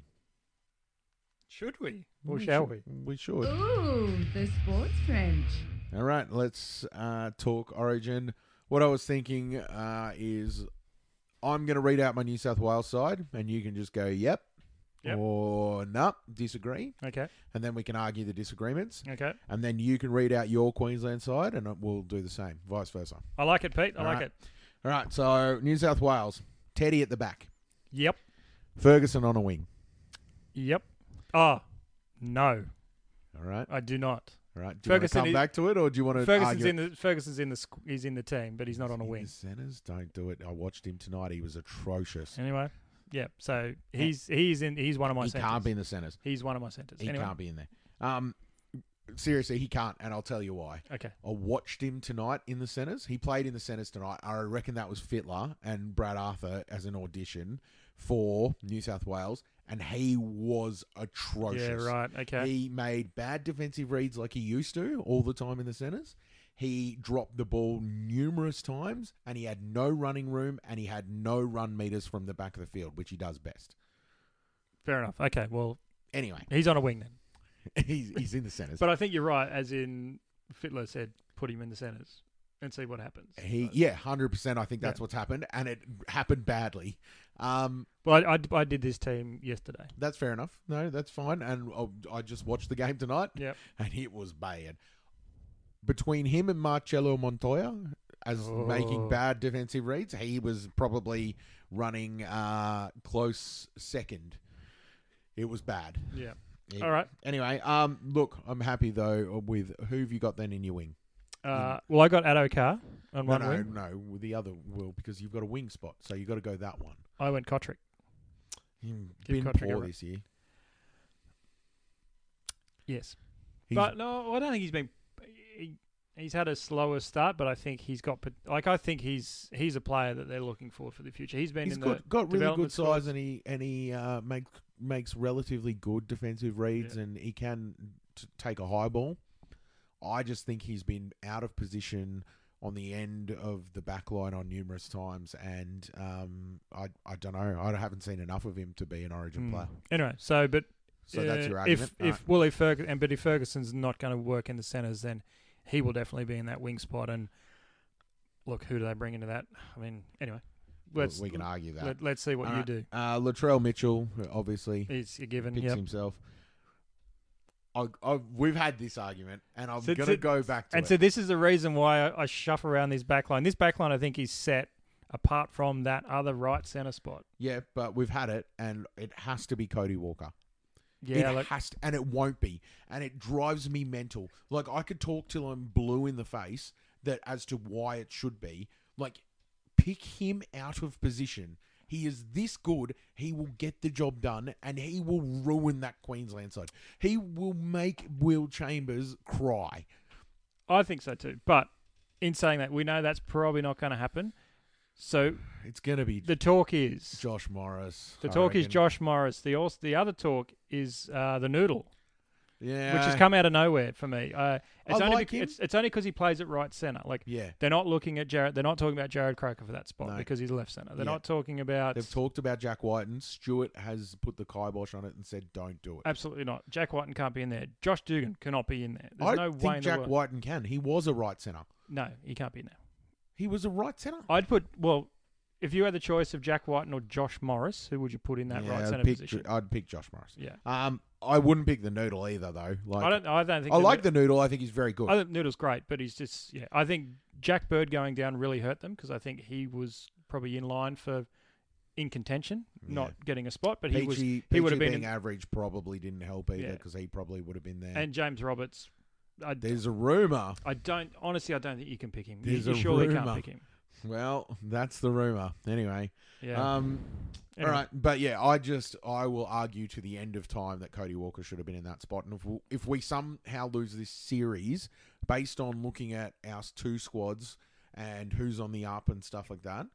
Should we, or shall we? We should. Ooh, the sports French. All right, let's talk Origin. What I was thinking is I'm going to read out my New South Wales side, and you can just go, yep. Or no, disagree. Okay. And then we can argue the disagreements. Okay. And then you can read out your Queensland side, and we'll do the same, vice versa. I like it, Pete. I All like right. it. All right, so New South Wales, Teddy at the back, Yep. Ferguson on a wing. Yep. Oh, no, All right, I do not. all right. Do you want to Ferguson come is- back to it, or do you want to Ferguson's argue? in the he's in the team, but he's not on a In wing. the centres, don't do it. I watched him tonight. He was atrocious. Anyway, yeah. So he's one of my He centers. can't be in the centres. He's one of my centers. He Anyway. can't be in there. Seriously, he can't, and I'll tell you why. Okay. I watched him tonight in the centres. He played in the centres tonight. I reckon that was Fittler and Brad Arthur as an audition for New South Wales, and he was atrocious. Yeah. Right. Okay. He made bad defensive reads like he used to all the time in the centres. He dropped the ball numerous times, and he had no running room, and he had no run meters from the back of the field, which he does best. Fair enough. Okay. Well, Anyway, he's on a wing then. he's in the centres. But I think you're right. As in Fittler said, put him in the centers and see what happens. Yeah, 100%. I think that's Yeah. what's happened, and it happened badly. Well, I did this team yesterday. That's fair enough. No, that's fine. And I just watched the game tonight, Yep. and it was bad. Between him and Marcelo Montoya, as making bad defensive reads, he was probably running close second. It was bad. Yeah. Yeah. All right. Anyway, look, I'm happy though with who have you got then in your wing? Well, I got Adokar on one no, wing. no, with the other because you've got a wing spot, so you got to go that one. I went Kotrick. You've Give been Kotrick a poor run. this year. Yes. He's- But no, I don't think he's been. He's had a slower start, but I think he's got. I think he's a player that they're looking for the future. He's been He's in got the really development good size, squads. and he makes relatively good defensive reads, Yeah. and he can take a high ball. I just think he's been out of position on the end of the back line on numerous times, and I don't know. I haven't seen enough of him to be an Origin player. Anyway, So that's your argument. If Ferguson's not going to work in the centres, then he will definitely be in that wing spot. And look, who do they bring into that? I mean, anyway, We can argue that. Let's see what All you right. do. Latrell Mitchell, obviously, He's a given. picks Yep. himself. We've had this argument, and I'm So- going to go back to And it. so this is the reason why I shuffle around this backline. This backline, I think, is set apart from that other right centre spot. Yeah, but we've had it, and it has to be Cody Walker. Yeah, it like, has to, and it won't be, and it drives me mental. Like, I could talk till I'm blue in the face that as to why it should be. Like, pick him out of position. He is this good. He will get the job done, and he will ruin that Queensland side. He will make Will Chambers cry. I think so too. But in saying that, we know that's probably not going to happen. So It's going to be the talk is Josh Morris. the I talk is reckon. Josh Morris. The other talk is the Noodle, Yeah, which has come out of nowhere for me. It's I only like him. it's only because he plays at right centre. Like Yeah. they're not looking at Jared. They're not talking about Jared Croker for that spot No. because he's left centre. They're Yeah. not talking about They've talked about Jack Whiten. Stewart has put the kibosh on it and said, "Don't do it." absolutely not. Jack Whiten can't be in there. Josh Dugan cannot be in there. There's I no way think in Jack the world. Whiten can. He was a right centre. No, he can't be in there. He was a right centre. I'd put if you had the choice of Jack Whiten or Josh Morris, who would you put in that right centre position? I'd pick Josh Morris. Yeah. I wouldn't pick the Noodle either, though. Like, I don't think I like the Noodle. I think he's very good. I think Noodle's great, but he's just I think Jack Bird going down really hurt them because I think he was probably in line for in contention, not getting a spot, but he would have been being average probably didn't help either Yeah. because he probably would have been there. and James Roberts. There's a rumour. I don't think you can pick him. There's You a surely rumour. can't pick him. Well, that's the rumour. Anyway. Yeah. All Anyway. right, but yeah, I will argue to the end of time that Cody Walker should have been in that spot. And if we somehow lose this series based on looking at our two squads and who's on the up and stuff like that,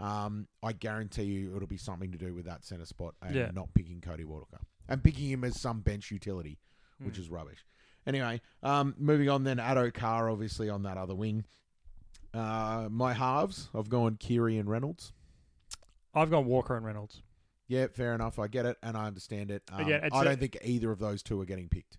I guarantee you it'll be something to do with that centre spot and not picking Cody Walker and picking him as some bench utility, which is rubbish. Anyway, moving on then, Addo Carr obviously on that other wing. My halves, I've gone Keary and Reynolds. I've gone Walker and Reynolds. Yeah, fair enough. I get it and I understand it. But yeah, it's I don't think either of those two are getting picked.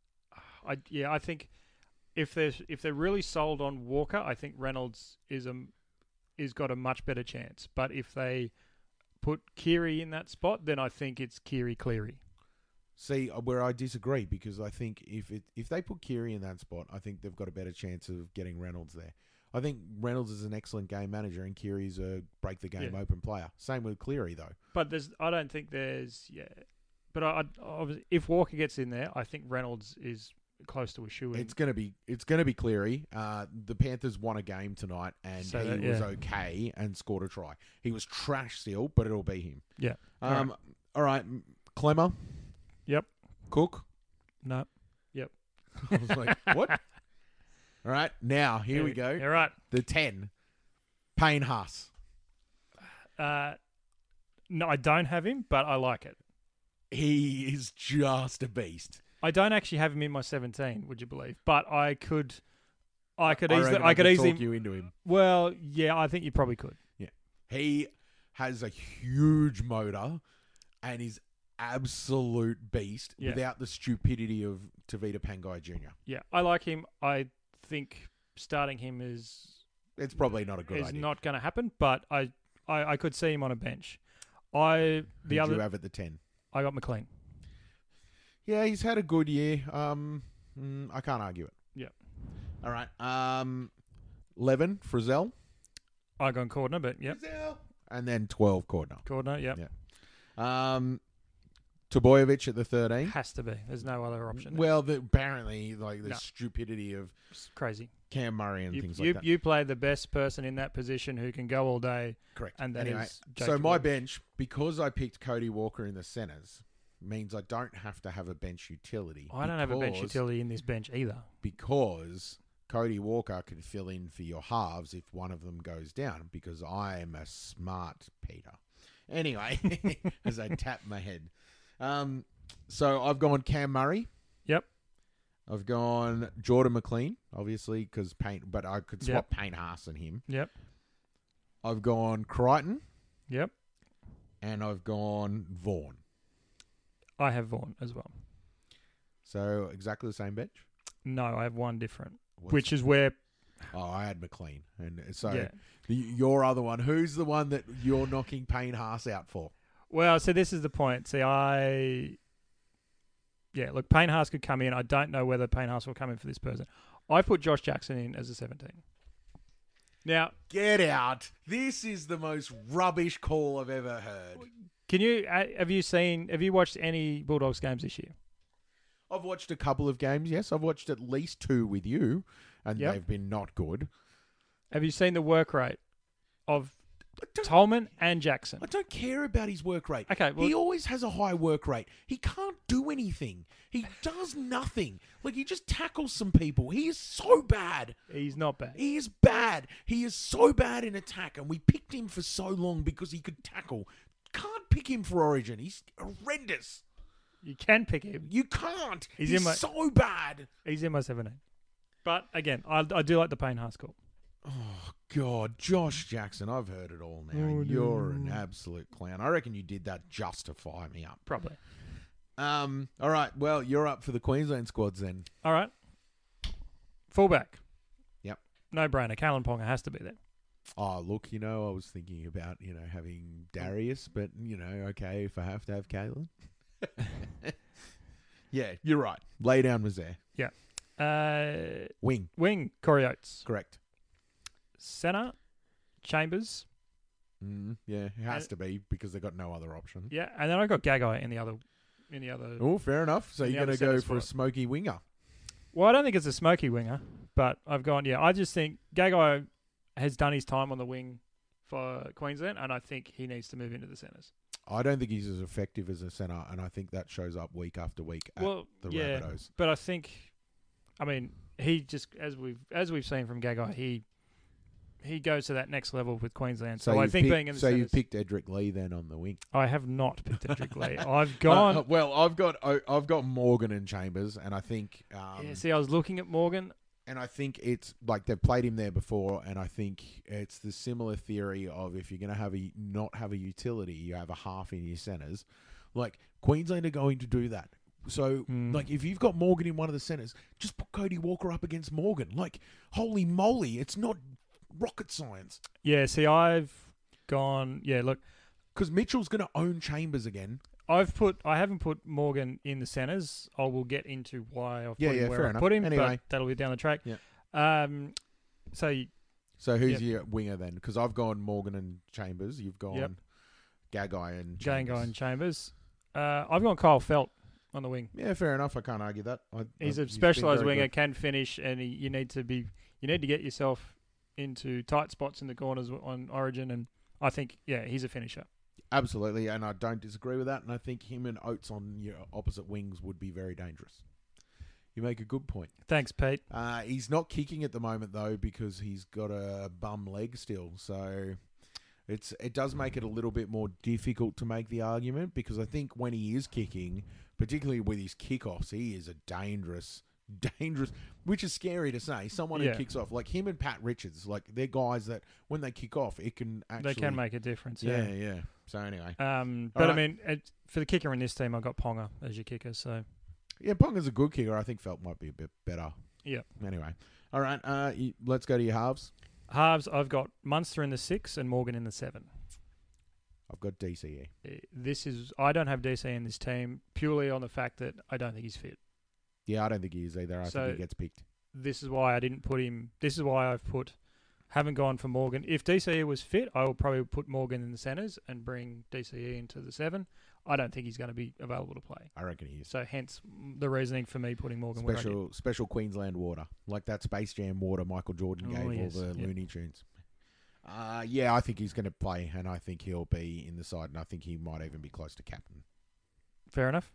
I think if they're really sold on Walker, I think Reynolds is got a much better chance. But if they put Keary in that spot, then I think it's Keary Cleary. See, where I disagree because I think if they put Keary in that spot, I think they've got a better chance of getting Reynolds there. I think Reynolds is an excellent game manager and Keary's a break the game open player. Same with Cleary though. But I don't think there's But if Walker gets in there, I think Reynolds is close to a shoe-in. It's gonna be Cleary. The Panthers won a game tonight and So he was okay and scored a try. He was trash still, but it'll be him. Yeah. All right. Clemmer. Yep. Cook. No. Yep. I was like, what? All right, now here we go. All right. The 10, Payne Haas. No, I don't have him, but I like it. He is just a beast. I don't actually have him in my 17. Would you believe? But I could reckon easily talk you into him. Well, yeah, I think you probably could. Yeah, he has a huge motor, and is absolute beast without the stupidity of Tavita Pangai Jr. Yeah, I like him. I think starting him It's probably not a good is idea. not going to happen, but I could see him on a bench. Who do you have at the 10? I got McLean. Yeah, he's had a good year. I can't argue it. Yeah. All right. 11, Frizzell. I got Cordner, but yep. Frizzell. And then 12, Cordner. Cordner, yep. Yeah. Tobojevic at the 13. Has to be. There's no other option. Well, apparently, the stupidity of It's crazy. Cam Murray and things like that. You play the best person in that position who can go all day. Correct. And that anyway, is so Jacob my Williams. bench, because I picked Cody Walker in the centres, means I don't have to have a bench utility. I don't have a bench utility in this bench either. Because Cody Walker can fill in for your halves if one of them goes down, because I am a smart Peter. Anyway, as I tap my head. So I've gone Cam Murray. Yep. I've gone Jordan McLean, obviously, because but I could swap Yep. Payne Haas and him. Yep. I've gone Crichton, Yep. and I've gone Vaughan. I have Vaughan as well. So exactly the same bench. No, I have one different, What's which is where. Oh, I had McLean, and so Yeah. your other one. Who's the one that you're knocking Payne Haas out for? Well, so this is the point. See, look, Payne Haas could come in. I don't know whether Payne Haas will come in for this person. I put Josh Jackson in as a 17. Now, Get out! This is the most rubbish call I've ever heard. have you watched any Bulldogs games this year? I've watched a couple of games. Yes, I've watched at least 2 with you, and Yep. they've been not good. Have you seen the work rate of Tolman and Jackson? I don't care about his work rate. Okay, well- he always has a high work rate. He can't do anything. He does nothing. Like, he just tackles some people. He is so bad. He's not bad. He is bad. He is so bad in attack, and we picked him for so long because he could tackle. Can't pick him for Origin. He's horrendous. You can pick him. You can't. He's He's in my- so bad. He's in my 17. But again, I do like the Payne Haas call. Oh, God. Josh Jackson, I've heard it all now. You're an absolute clown. I reckon you did that just to fire me up. Probably. All right. Well, you're up for the Queensland squads then. All right. Fullback. Yep. No brainer. Kalen Ponga has to be there. Oh, look, I was thinking about, having Darius, but, okay, if I have to have Kalen. Yeah, you're right. Lay down was there. Yeah. Wing. Corey Oates. Correct. Centre, Chambers. Yeah, it has to be because they've got no other option. Yeah, and then I got Gagai in the other. Oh, fair enough. So in the you're going other to go centre for a spot. smoky winger. Well, I don't think it's a smoky winger, but I've gone. Yeah, I just think Gagai has done his time on the wing for Queensland, and I think he needs to move into the centres. I don't think he's as effective as a centre, and I think that shows up week after week at the Rabbitohs. But I think, he just as we've seen from Gagai, he goes to that next level with Queensland. So I you've think picked- being in the so you centres, picked Edric Lee then on the wing. I have not picked Edric Lee. I've gone. Well, I've got Morgan and Chambers, and I think See, I was looking at Morgan. and I think it's like they've played him there before, and I think it's the similar theory of if you're going to not have a utility, you have a half in your centres. Like Queensland are going to do that. So, like, if you've got Morgan in one of the centres, just put Cody Walker up against Morgan. Like, holy moly, it's not rocket science. Yeah, see, I've gone. Yeah, look, Because Mitchell's going to own Chambers again. I haven't put Morgan in the centres. I will get into why I've put him fair where I enough. put him, Anyway. but that'll be down the track. Yeah. So who's your winger then? Because I've gone Morgan and Chambers. You've gone Yep. Gagai and Chambers. Gagai and Chambers. I've gone Kyle Felt on the wing. Yeah, fair enough. I can't argue that. He's a been specialised very winger, good. can finish, and you need to get yourself into tight spots in the corners on Origin, and I think he's a finisher. Absolutely, and I don't disagree with that. And I think him and Oates on your opposite wings would be very dangerous. You make a good point. Thanks, Pete. He's not kicking at the moment though because he's got a bum leg still. So it does make it a little bit more difficult to make the argument because I think when he is kicking, particularly with his kickoffs, he is a dangerous, which is scary to say. Someone who Yeah. kicks off like him and Pat Richards, like they're guys that when they kick off, it can actually They can make a difference. yeah. So anyway, But All I mean, for the kicker in this team, I got Ponga as your kicker. So yeah, Ponga's a good kicker. I think Felt might be a bit better. yeah. Anyway, all right. Let's go to your halves. Halves, I've got Munster in the 6 and Morgan in the 7. I've got DCE. I don't have DC in this team purely on the fact that I don't think he's fit. Yeah, I don't think he is either. I So- think he gets picked. This is why I didn't put him. This is why haven't gone for Morgan. If DCE was fit, I would probably put Morgan in the centres and bring DCE into the 7. I don't think he's going to be available to play. I reckon he is. So hence the reasoning for me putting Morgan where I did. Special Queensland water, like that Space Jam water Michael Jordan gave yes, all the yep. Looney Tunes. Yeah, I think he's going to play, and I think he'll be in the side, and I think he might even be close to captain. Fair enough.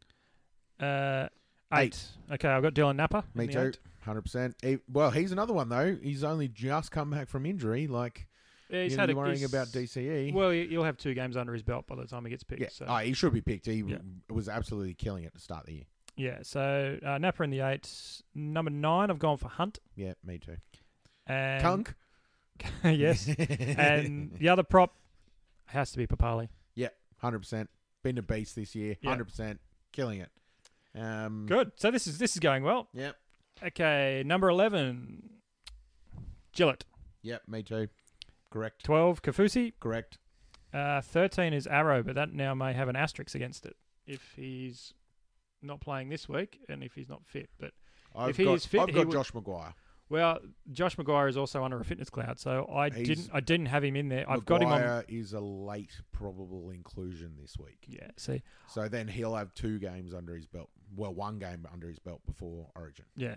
Mm. 8. Okay, I've got Dylan Napper. Me in the too, 8. 100%. Well, he's another one though. He's only just come back from injury. Like, Yeah, he's you're had worrying he's- about DCE. Well, he'll have 2 games under his belt by the time he gets picked. yeah, So. he should be picked. He Yeah. was absolutely killing it to start the year. Yeah, so Napper in the 8. Number 9, I've gone for Hunt. Yeah, me too. And Kunk. yes. And the other prop has to be Papali. Yeah, 100%. Been a beast this year. Yeah. 100%. Killing it. Good. So this is going well. Yep. Okay, number 11, Gillett. Yep, me too. Correct. 12, Kafusi. Correct. 13 is Arrow, but that now may have an asterisk against it if he's not playing this week and if he's not fit. But I've if he got, is fit, I've he got would- Josh Maguire. Well, Josh Maguire is also under a fitness cloud, so I didn't have him in there. I've got him on. Maguire is a late probable inclusion this week. Yeah, see, So then he'll have 2 games under his belt. Well, 1 game under his belt before Origin. yeah,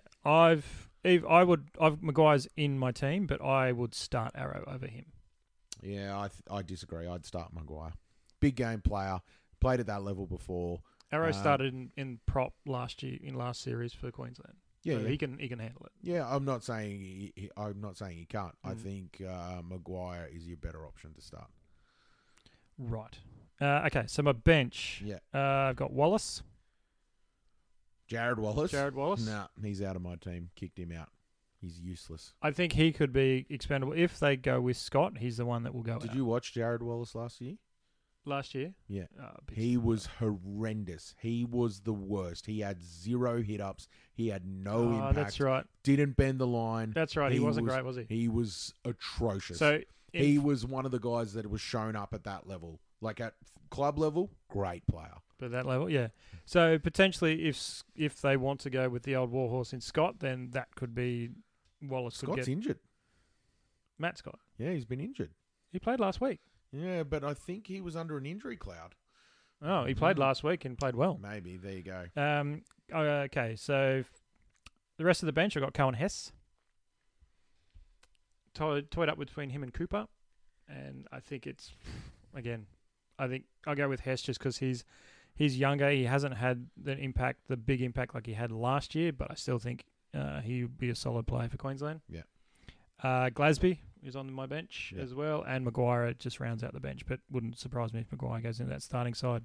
Maguire's in my team, but I would start Arrow over him. Yeah, I disagree. I'd start Maguire. Big game player. Played at that level before. Arrow started in prop last series for Queensland. Yeah, So yeah. he can handle it. Yeah, I'm not saying he can't. I think Maguire is your better option to start. Right. Okay, so my bench. Yeah. I've got Wallace. Jared Wallace. Nah. He's out of my team. Kicked him out. He's useless. I think he could be expendable if they go with Scott. He's the one that will go. Did out. you watch Jared Wallace last year? Last year? Yeah. Big He was horrendous. He was the worst. He had 0 hit-ups. He had no impact. That's right. Didn't bend the line. That's right. He wasn't great, was he? He was atrocious. So he was one of the guys that was shown up at that level. Like at club level, great player. But that level, yeah. So potentially, if they want to go with the old warhorse in Scott, then that could be Wallace. Scott's could get injured. Matt Scott. Yeah, he's been injured. He played last week. Yeah, but I think he was under an injury cloud. Oh, he played last week and played well. Maybe. There you go. Okay, so the rest of the bench, I've got Cohen Hess. Toyed up between him and Cooper. And I think it's, again, I think I'll go with Hess just because he's younger. He hasn't had the big impact like he had last year, but I still think he would be a solid player for Queensland. Yeah. Glasby is on my bench as well, and Maguire just rounds out the bench, but wouldn't surprise me if Maguire goes into that starting side.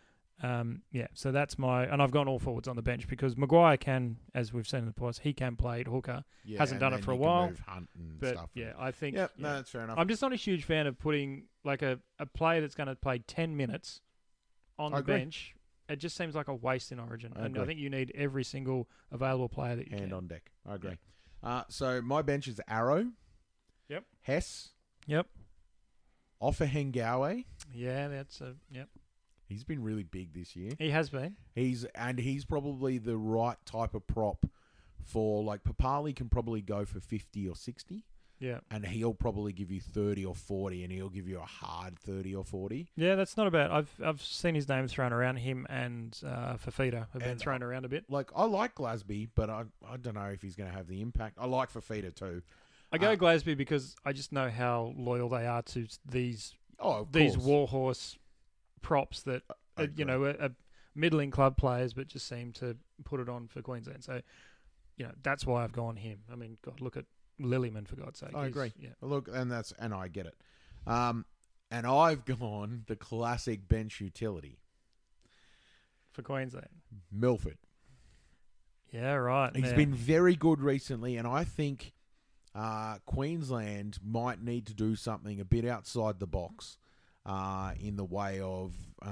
So that's and I've gone all forwards on the bench because Maguire can, as we've seen in the past, he can play at hooker. Yeah, Hasn't done and it for a then you can while, move Hunt and but stuff. I think Yep, no, that's fair enough. I'm just not a huge fan of putting like a player that's going to play 10 minutes on I the agree. bench. It just seems like a waste in Origin, I and I agree. think you need every single available player that you Hand can. on deck. I agree. So my bench is Arrow. Yep. Hess. Yep. Offahengawe. Yeah, that's a yep. He's been really big this year. He has been. He's probably the right type of prop for like Papali can probably go for 50 or 60. Yeah. And he'll probably give you 30 or 40 and he'll give you a hard 30 or 40. Yeah, that's not a bad. I've seen his name thrown around. Him and Fafita have been And, thrown around a bit. Like I like Glasby, but I don't know if he's going to have the impact. I like Fafita too. I go Glasby because I just know how loyal they are to these Of these course. warhorse props that I agree. are middling club players, but just seem to put it on for Queensland. So, that's why I've gone him. I mean, God, look at Lillyman for God's sake. I He's- agree. Yeah. Look, and I get it. And I've gone the classic bench utility, For Queensland. Milford. Yeah, right. He's Yeah. been very good recently, and I think Queensland might need to do something a bit outside the box in the way of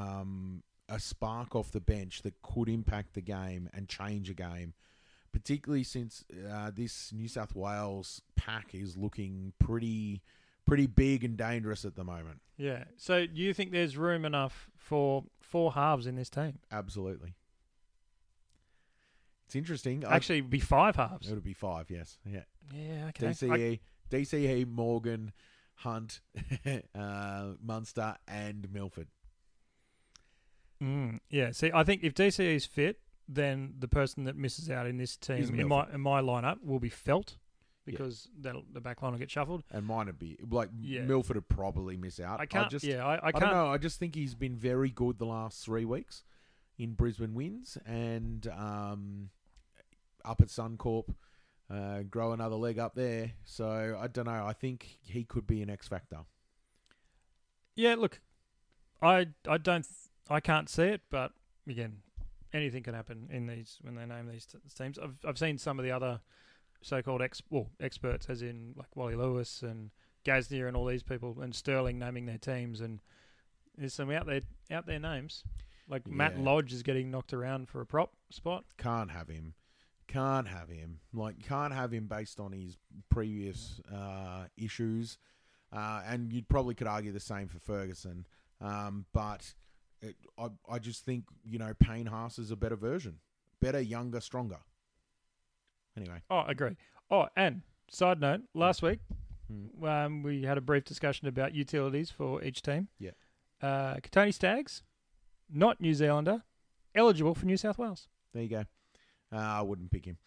a spark off the bench that could impact the game and change a game, particularly since this New South Wales pack is looking pretty big and dangerous at the moment. Yeah. So do you think there's room enough for 4 halves in this team? Absolutely. It's interesting. Actually, it'd be 5 halves. It'll be 5, yes. Yeah. Yeah, okay. DCE, Morgan, Hunt, Munster, and Milford. Yeah, see, I think if DCE is fit, then the person that misses out in this Is team, in Milford. my lineup, will be Felt because the back line will get shuffled. And mine would be like Yeah. Milford would probably miss out. I can't. I I can't. don't know. I just think he's been very good the last 3 weeks in Brisbane wins and up at Suncorp, grow another leg up there. So I don't know. I think he could be an X factor. Yeah, look, I can't see it, but again, anything can happen in these when they name these teams. I've seen some of the other so-called experts, as in like Wally Lewis and Gasnier and all these people, and Sterling naming their teams, and there's some out there names. Like Matt Lodge is getting knocked around for a prop spot. Can't have him. Like, can't have him based on his previous issues. And you probably could argue the same for Ferguson. But I just think, Payne Haas is a better version. Better, younger, stronger. Anyway. Oh, I agree. Oh, and side note, last week we had a brief discussion about utilities for each team. Yeah. Katoni Staggs, not New Zealander, eligible for New South Wales. There you go. I wouldn't pick him.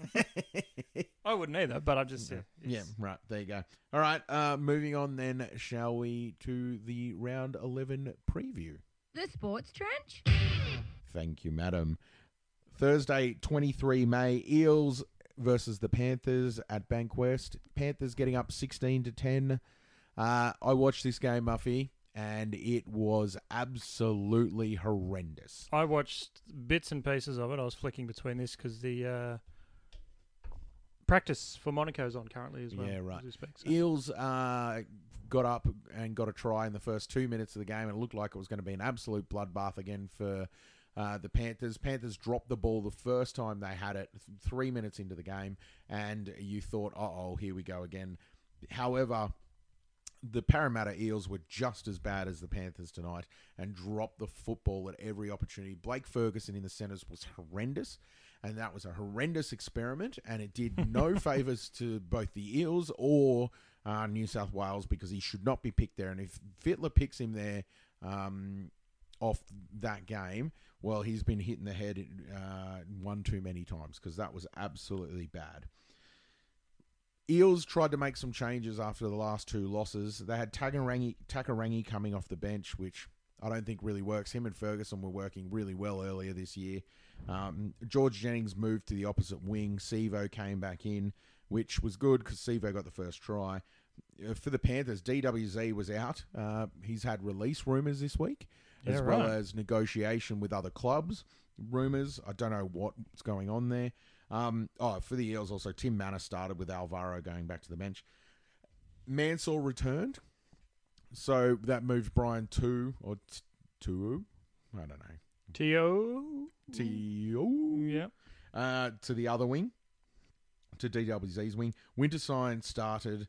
I wouldn't either, but I'm just... Yeah, right. There you go. All right, moving on then, shall we, to the Round 11 preview. The Sports Trench. Thank you, madam. Thursday, 23 May, Eels versus the Panthers at Bankwest. Panthers getting up 16-10. I watched this game, Muffy, and it was absolutely horrendous. I watched bits and pieces of it. I was flicking between this because the practice for Monaco's on currently as well. Yeah, right. As we speak, so. Eels got up and got a try in the first 2 minutes of the game, and it looked like it was going to be an absolute bloodbath again for the Panthers. Panthers dropped the ball the first time they had it 3 minutes into the game, and you thought, here we go again. However, the Parramatta Eels were just as bad as the Panthers tonight and dropped the football at every opportunity. Blake Ferguson in the centres was horrendous, and that was a horrendous experiment, and it did no favours to both the Eels or New South Wales, because he should not be picked there. And if Fittler picks him there off that game, well, he's been hit in the head one too many times, because that was absolutely bad. Eels tried to make some changes after the last two losses. They had Takarangi coming off the bench, which I don't think really works. Him and Ferguson were working really well earlier this year. George Jennings moved to the opposite wing. Sevo came back in, which was good because Sevo got the first try. For the Panthers, DWZ was out. He's had release rumours this week, as well as negotiation with other clubs. Rumours, I don't know what's going on there. For the Eels also, Tim Manor started with Alvaro going back to the bench. Mansell returned, so that moved Brian Tuu, I don't know. T.O. Yeah. To the other wing, to DWZ's wing. Wintersign started.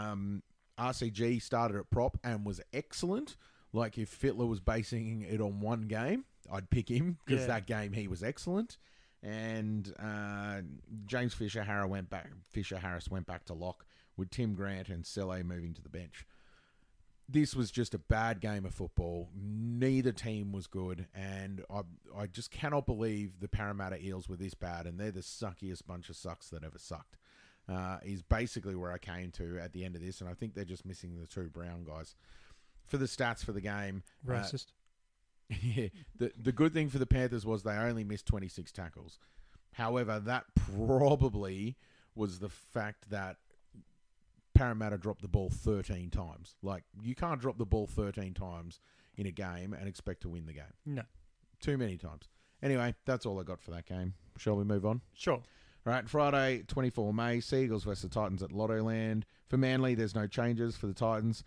RCG started at prop and was excellent. Like, if Fittler was basing it on one game, I'd pick him, because that game he was excellent. And James Fisher-Harris went back to lock, with Tim Grant and Selle moving to the bench. This was just a bad game of football. Neither team was good, and I just cannot believe the Parramatta Eels were this bad, and they're the suckiest bunch of sucks that ever sucked. Is basically where I came to at the end of this, and I think they're just missing the two Brown guys. For the stats for the game... Racist. The good thing for the Panthers was they only missed 26 tackles. However, that probably was the fact that Parramatta dropped the ball 13 times. Like, you can't drop the ball 13 times in a game and expect to win the game. No. Too many times. Anyway, that's all I got for that game. Shall we move on? Sure. All right, Friday, 24 May, Seagulls versus the Titans at Lottoland. For Manly, there's no changes for the Titans.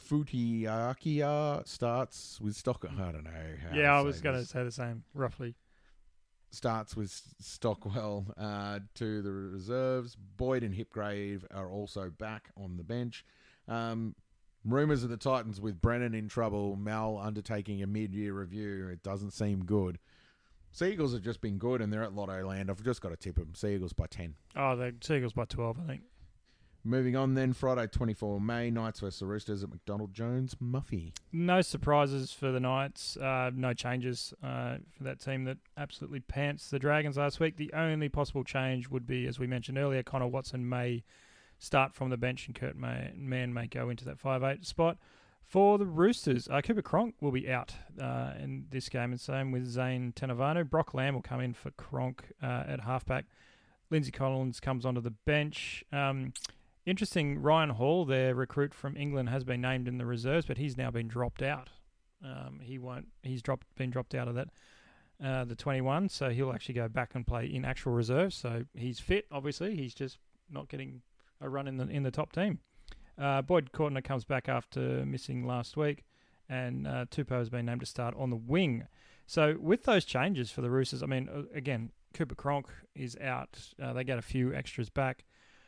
Futiakia starts with Stockwell. I don't know. I was going to say the same, roughly. Starts with Stockwell to the reserves. Boyd and Hipgrave are also back on the bench. Rumours of the Titans with Brennan in trouble. Mal undertaking a mid-year review. It doesn't seem good. Seagulls have just been good, and they're at Lottoland. I've just got to tip them. Seagulls by 10. Oh, the Seagulls by 12, I think. Moving on then, Friday 24 May, Knights versus the Roosters at McDonald Jones. Muffy. No surprises for the Knights. No changes for that team that absolutely pants the Dragons last week. The only possible change would be, as we mentioned earlier, Connor Watson may start from the bench and Kurt Mann may go into that 5'8" spot. For the Roosters, Cooper Cronk will be out in this game, and same with Zane Tenavano. Brock Lamb will come in for Cronk at halfback. Lindsay Collins comes onto the bench. Interesting, Ryan Hall, their recruit from England, has been named in the reserves, but he's now been dropped out. He's been dropped out of that the 21, so he'll actually go back and play in actual reserve. So he's fit, obviously. He's just not getting a run in the top team. Boyd Courtney comes back after missing last week, and Tupou has been named to start on the wing. So with those changes for the Roosters, I mean, again, Cooper Cronk is out. They get a few extras back.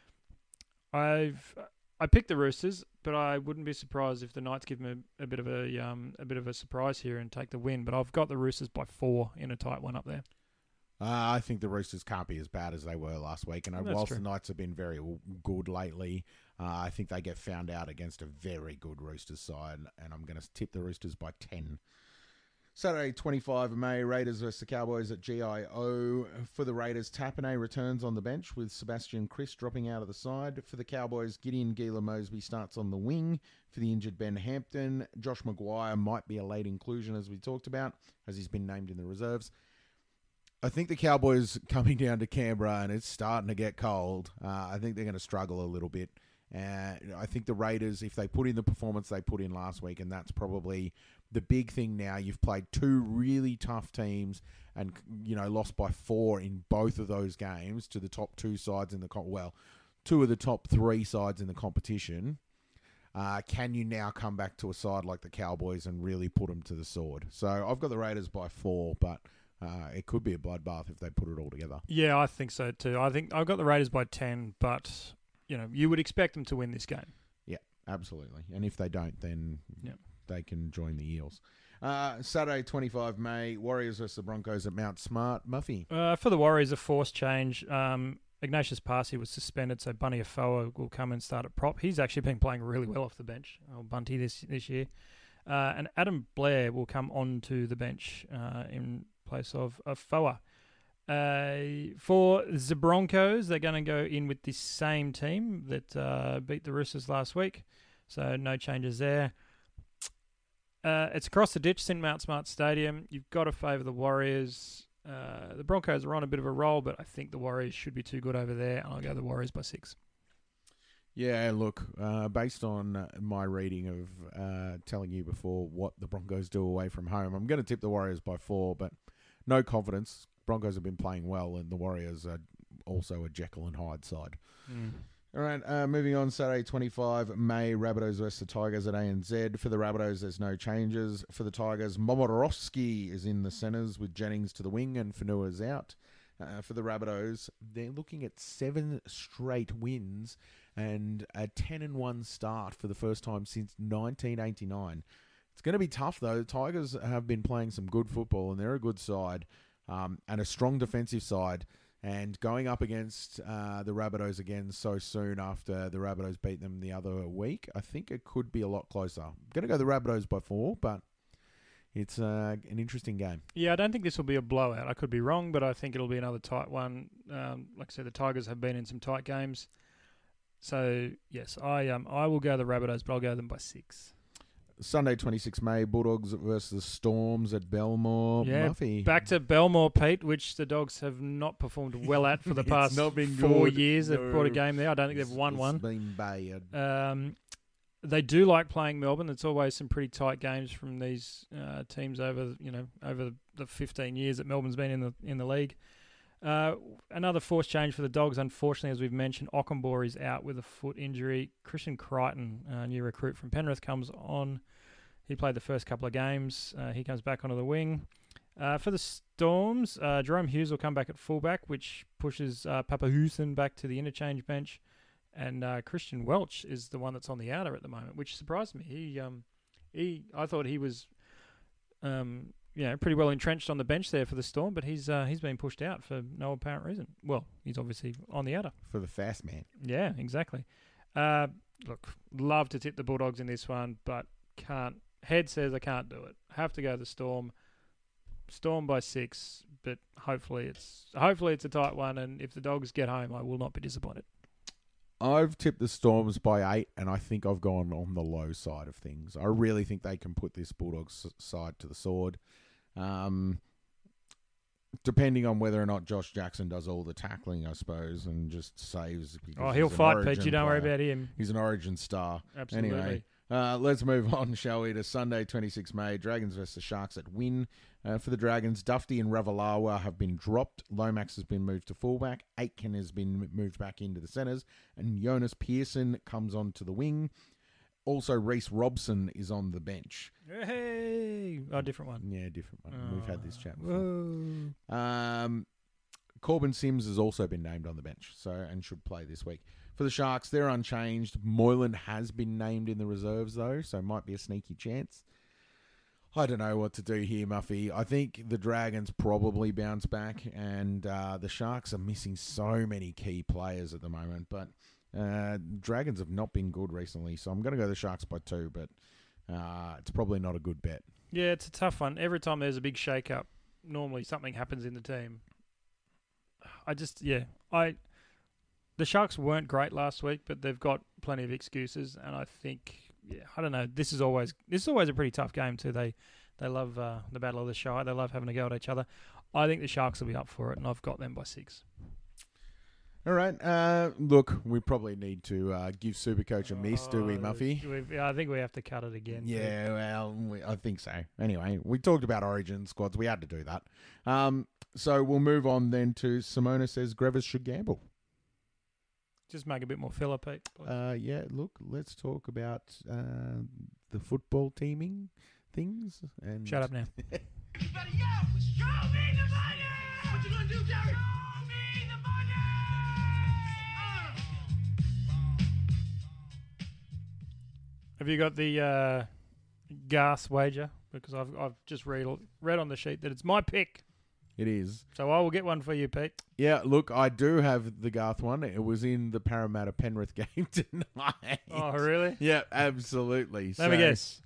I picked the Roosters, but I wouldn't be surprised if the Knights give them a bit of a surprise here and take the win. But I've got the Roosters by 4 in a tight one up there. I think the Roosters can't be as bad as they were last week. And whilst the Knights have been very good lately, I think they get found out against a very good Roosters side. And I'm going to tip the Roosters by 10. Saturday, 25 of May, Raiders versus the Cowboys at GIO. For the Raiders, Tapine returns on the bench with Sebastian Chris dropping out of the side. For the Cowboys, Gideon Gila-Mosby starts on the wing. For the injured Ben Hampton, Josh Maguire might be a late inclusion, as we talked about, as he's been named in the reserves. I think the Cowboys coming down to Canberra, and it's starting to get cold. I think they're going to struggle a little bit. I think the Raiders, if they put in the performance they put in last week, and that's probably the big thing now, you've played 2 really tough teams and, lost by 4 in both of those games to the top 2 sides in the 2 of the top 3 sides in the competition. Can you now come back to a side like the Cowboys and really put them to the sword? So I've got the Raiders by 4, but it could be a bloodbath if they put it all together. Yeah, I think so too. I think I've got the Raiders by 10, but you would expect them to win this game. Yeah, absolutely. And if they don't, then they can join the Eels. Saturday, 25 May, Warriors versus the Broncos at Mount Smart. Muffy? For the Warriors, a forced change. Ignatius Parsi was suspended, so Bunny Afoa will come and start at prop. He's actually been playing really well off the bench, Bunty, this year. And Adam Blair will come onto the bench in place of Afoa. For the Broncos, they're going to go in with the same team that beat the Roosters last week, so no changes there. It's across the ditch, St Mount Smart Stadium. You've got to favour the Warriors. The Broncos are on a bit of a roll, but I think the Warriors should be too good over there, and I'll go the Warriors by 6. Yeah, look, based on my reading of telling you before what the Broncos do away from home, I'm going to tip the Warriors by 4, but no confidence. Broncos have been playing well, and the Warriors are also a Jekyll and Hyde side. All right, moving on, Saturday, 25 May, Rabbitohs versus the Tigers at ANZ. For the Rabbitohs, there's no changes. For the Tigers, Momorowski is in the centres with Jennings to the wing and Whanua's out. For the Rabbitohs, they're looking at 7 straight wins and a 10-1 start for the first time since 1989. It's going to be tough, though. The Tigers have been playing some good football, and they're a good side and a strong defensive side. And going up against the Rabbitohs again so soon after the Rabbitohs beat them the other week, I think it could be a lot closer. I'm going to go the Rabbitohs by 4, but it's an interesting game. Yeah, I don't think this will be a blowout. I could be wrong, but I think it'll be another tight one. Like I said, the Tigers have been in some tight games. So, yes, I will go the Rabbitohs, but I'll go them by 6. Sunday, 26 May, Bulldogs versus Storms at Belmore. Yeah, Muffy. Back to Belmore, Pete, which the Dogs have not performed well at for the past 4 years. They've brought a game there. I don't think they've won one. It's been bad. They do like playing Melbourne. It's always some pretty tight games from these teams over the 15 years that Melbourne's been in the league. Another forced change for the Dogs, unfortunately, as we've mentioned. Ockenbaugh is out with a foot injury. Christian Crichton, a new recruit from Penrith, comes on. He played the first couple of games. He comes back onto the wing. For the Storms, Jerome Hughes will come back at fullback, which pushes Papahusen back to the interchange bench. And Christian Welch is the one that's on the outer at the moment, which surprised me. I thought he was pretty well entrenched on the bench there for the Storm, but he's been pushed out for no apparent reason. Well, he's obviously on the outer. For the fast man. Yeah, exactly. Look, love to tip the Bulldogs in this one, but can't. Head says I can't do it. Have to go the Storm. Storm by 6, but hopefully it's a tight one, and if the Dogs get home, I will not be disappointed. I've tipped the Storms by 8, and I think I've gone on the low side of things. I really think they can put this Bulldogs side to the sword. Depending on whether or not Josh Jackson does all the tackling, I suppose, and just saves. He'll fight, Pete. You don't worry about him. He's an Origin star. Absolutely. Anyway, Let's move on, shall we, to Sunday, 26 May. Dragons versus the Sharks at Win. For the Dragons, Dufty and Ravalawa have been dropped. Lomax has been moved to fullback. Aitken has been moved back into the centres. And Jonas Pearson comes onto the wing. Also, Reece Robson is on the bench. Hey! Oh, different one. Yeah, different one. We've had this chat before. Corbin Sims has also been named on the bench, and should play this week. For the Sharks, they're unchanged. Moylan has been named in the reserves, though, so might be a sneaky chance. I don't know what to do here, Muffy. I think the Dragons probably bounce back, and the Sharks are missing so many key players at the moment. But Dragons have not been good recently, so I'm going to go the Sharks by 2, but it's probably not a good bet. Yeah, it's a tough one. Every time there's a big shake-up, normally something happens in the team. The Sharks weren't great last week, but they've got plenty of excuses, and I think, I don't know. This is always a pretty tough game too. They love the battle of the Shire. They love having a go at each other. I think the Sharks will be up for it, and I've got them by 6. All right. Look, we probably need to give Supercoach a miss, do we, Muffy? I think we have to cut it again. Yeah, well, I think so. Anyway, we talked about Origin squads. We had to do that. So we'll move on then to Simona says Grevers should gamble. Just make a bit more filler, Pete. Yeah, look, let's talk about the football teaming things. And Shut up now. Have you got the Garth wager? Because I've just read on the sheet that it's my pick. It is. So I will get one for you, Pete. Yeah, look, I do have the Garth one. It was in the Parramatta Penrith game tonight. Oh, really? Yeah, absolutely. Let me guess.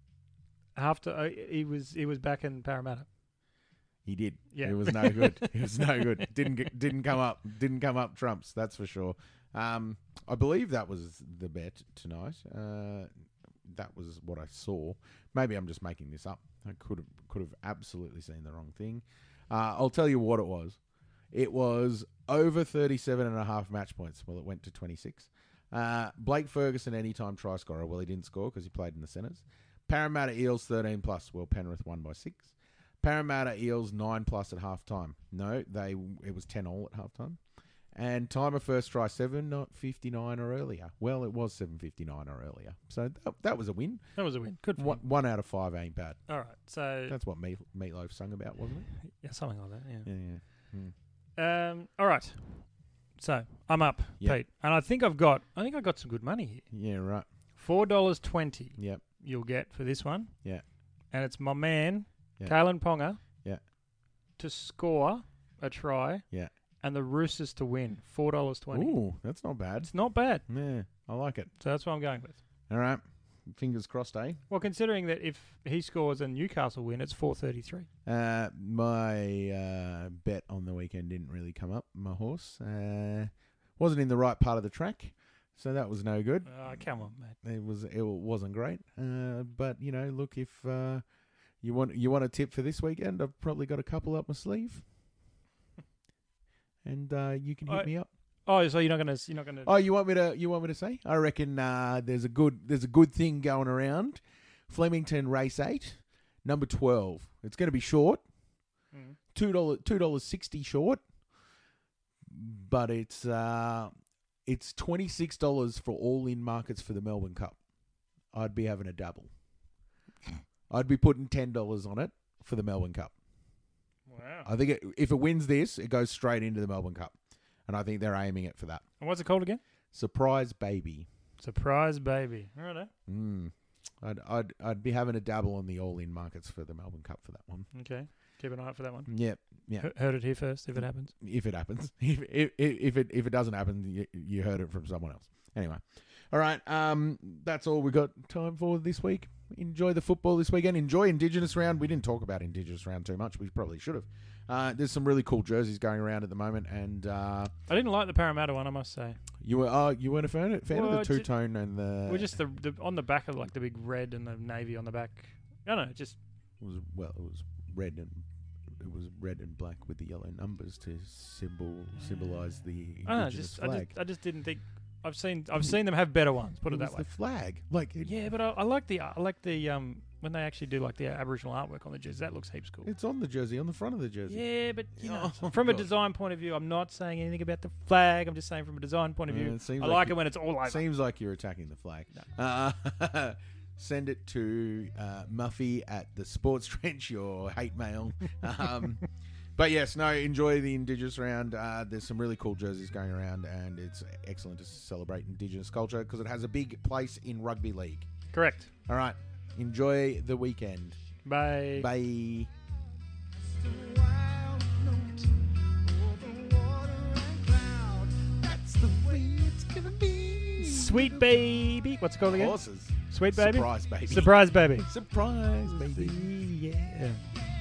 He was back in Parramatta. He did. Yeah. It was no good. It was no good. Didn't come up. Didn't come up trumps. That's for sure. I believe that was the bet tonight. That was what I saw. Maybe I'm just making this up. I could have absolutely seen the wrong thing. I'll tell you what it was. It was over 37.5 match points. Well, it went to 26. Blake Ferguson, anytime try scorer. Well, he didn't score because he played in the centres. Parramatta Eels 13+. Well, Penrith won by 6. Parramatta Eels 9+ at halftime. No, it was 10-all at halftime. And time of first try 7:59 or earlier. Well, it was 7:59 or earlier. So that was a win. That was a win. Good. One out of 5 ain't bad. All right. So that's what Meatloaf sung about, wasn't it? Yeah, something like that. Yeah. Yeah. All right. So I'm up, Yep. Pete, and I think I got some good money here. Yeah. Right. $4.20. Yep. You'll get for this one. Yeah. And it's my man, Yeah. Kalen Ponga. Yeah. To score a try. Yeah. And the Roosters to win. $4.20. Ooh, that's not bad. It's not bad. Yeah, I like it. So that's what I'm going with. All right. Fingers crossed, eh? Well, considering that if he scores and Newcastle win, it's $4.33. My bet on the weekend didn't really come up. My horse wasn't in the right part of the track, so that was no good. Come on, mate. It wasn't great. But look, if you want a tip for this weekend, I've probably got a couple up my sleeve, and you can hit me up. Oh, so you're not gonna. Oh, you want me to say? I reckon there's a good thing going around. Flemington Race 8, number 12. It's going to be short. $2.60 short, but it's $26 for all in markets for the Melbourne Cup. I'd be having a double. I'd be putting $10 on it for the Melbourne Cup. Wow! I think if it wins this, it goes straight into the Melbourne Cup. And I think they're aiming it for that. And what's it called again? Surprise Baby. Surprise Baby. Righto. I'd be having a dabble on the all-in markets for the Melbourne Cup for that one. Okay. Keep an eye out for that one. Yep. Yeah. Heard it here first. If it happens. If it happens. if it doesn't happen, you heard it from someone else. Anyway. All right. That's all we got time for this week. Enjoy the football this weekend. Enjoy Indigenous Round. We didn't talk about Indigenous Round too much. We probably should have. There's some really cool jerseys going around at the moment, and I didn't like the Parramatta one, I must say. You weren't a fan of the two-tone and the. Well, just the on the back of the big red and the navy on the back. I don't know, just it was red and black with the yellow numbers to symbolize the Indigenous flag. I just didn't think. I've seen them have better ones. Put it that was way. the flag. Like, Yeah, but I like the when they actually do like the Aboriginal artwork on the jersey. That looks heaps cool. it's on the jersey, on the front of the jersey. Yeah, but you know, Oh, from a God. design point of view, I'm not saying anything about the flag. I'm just saying from a design point of view, it seems I like like you- it when it's all over. Seems like you're attacking the flag. Send it to Muffy at the Sports Trench, your hate mail. But yes, no, enjoy the Indigenous round. There's some really cool jerseys going around, and it's excellent to celebrate Indigenous culture because it has a big place in rugby league. Correct. All right, enjoy the weekend. Bye. Bye. Sweet baby. What's it called again? Horses. Sweet baby. Surprise, baby. Surprise baby. Surprise, baby. Yeah.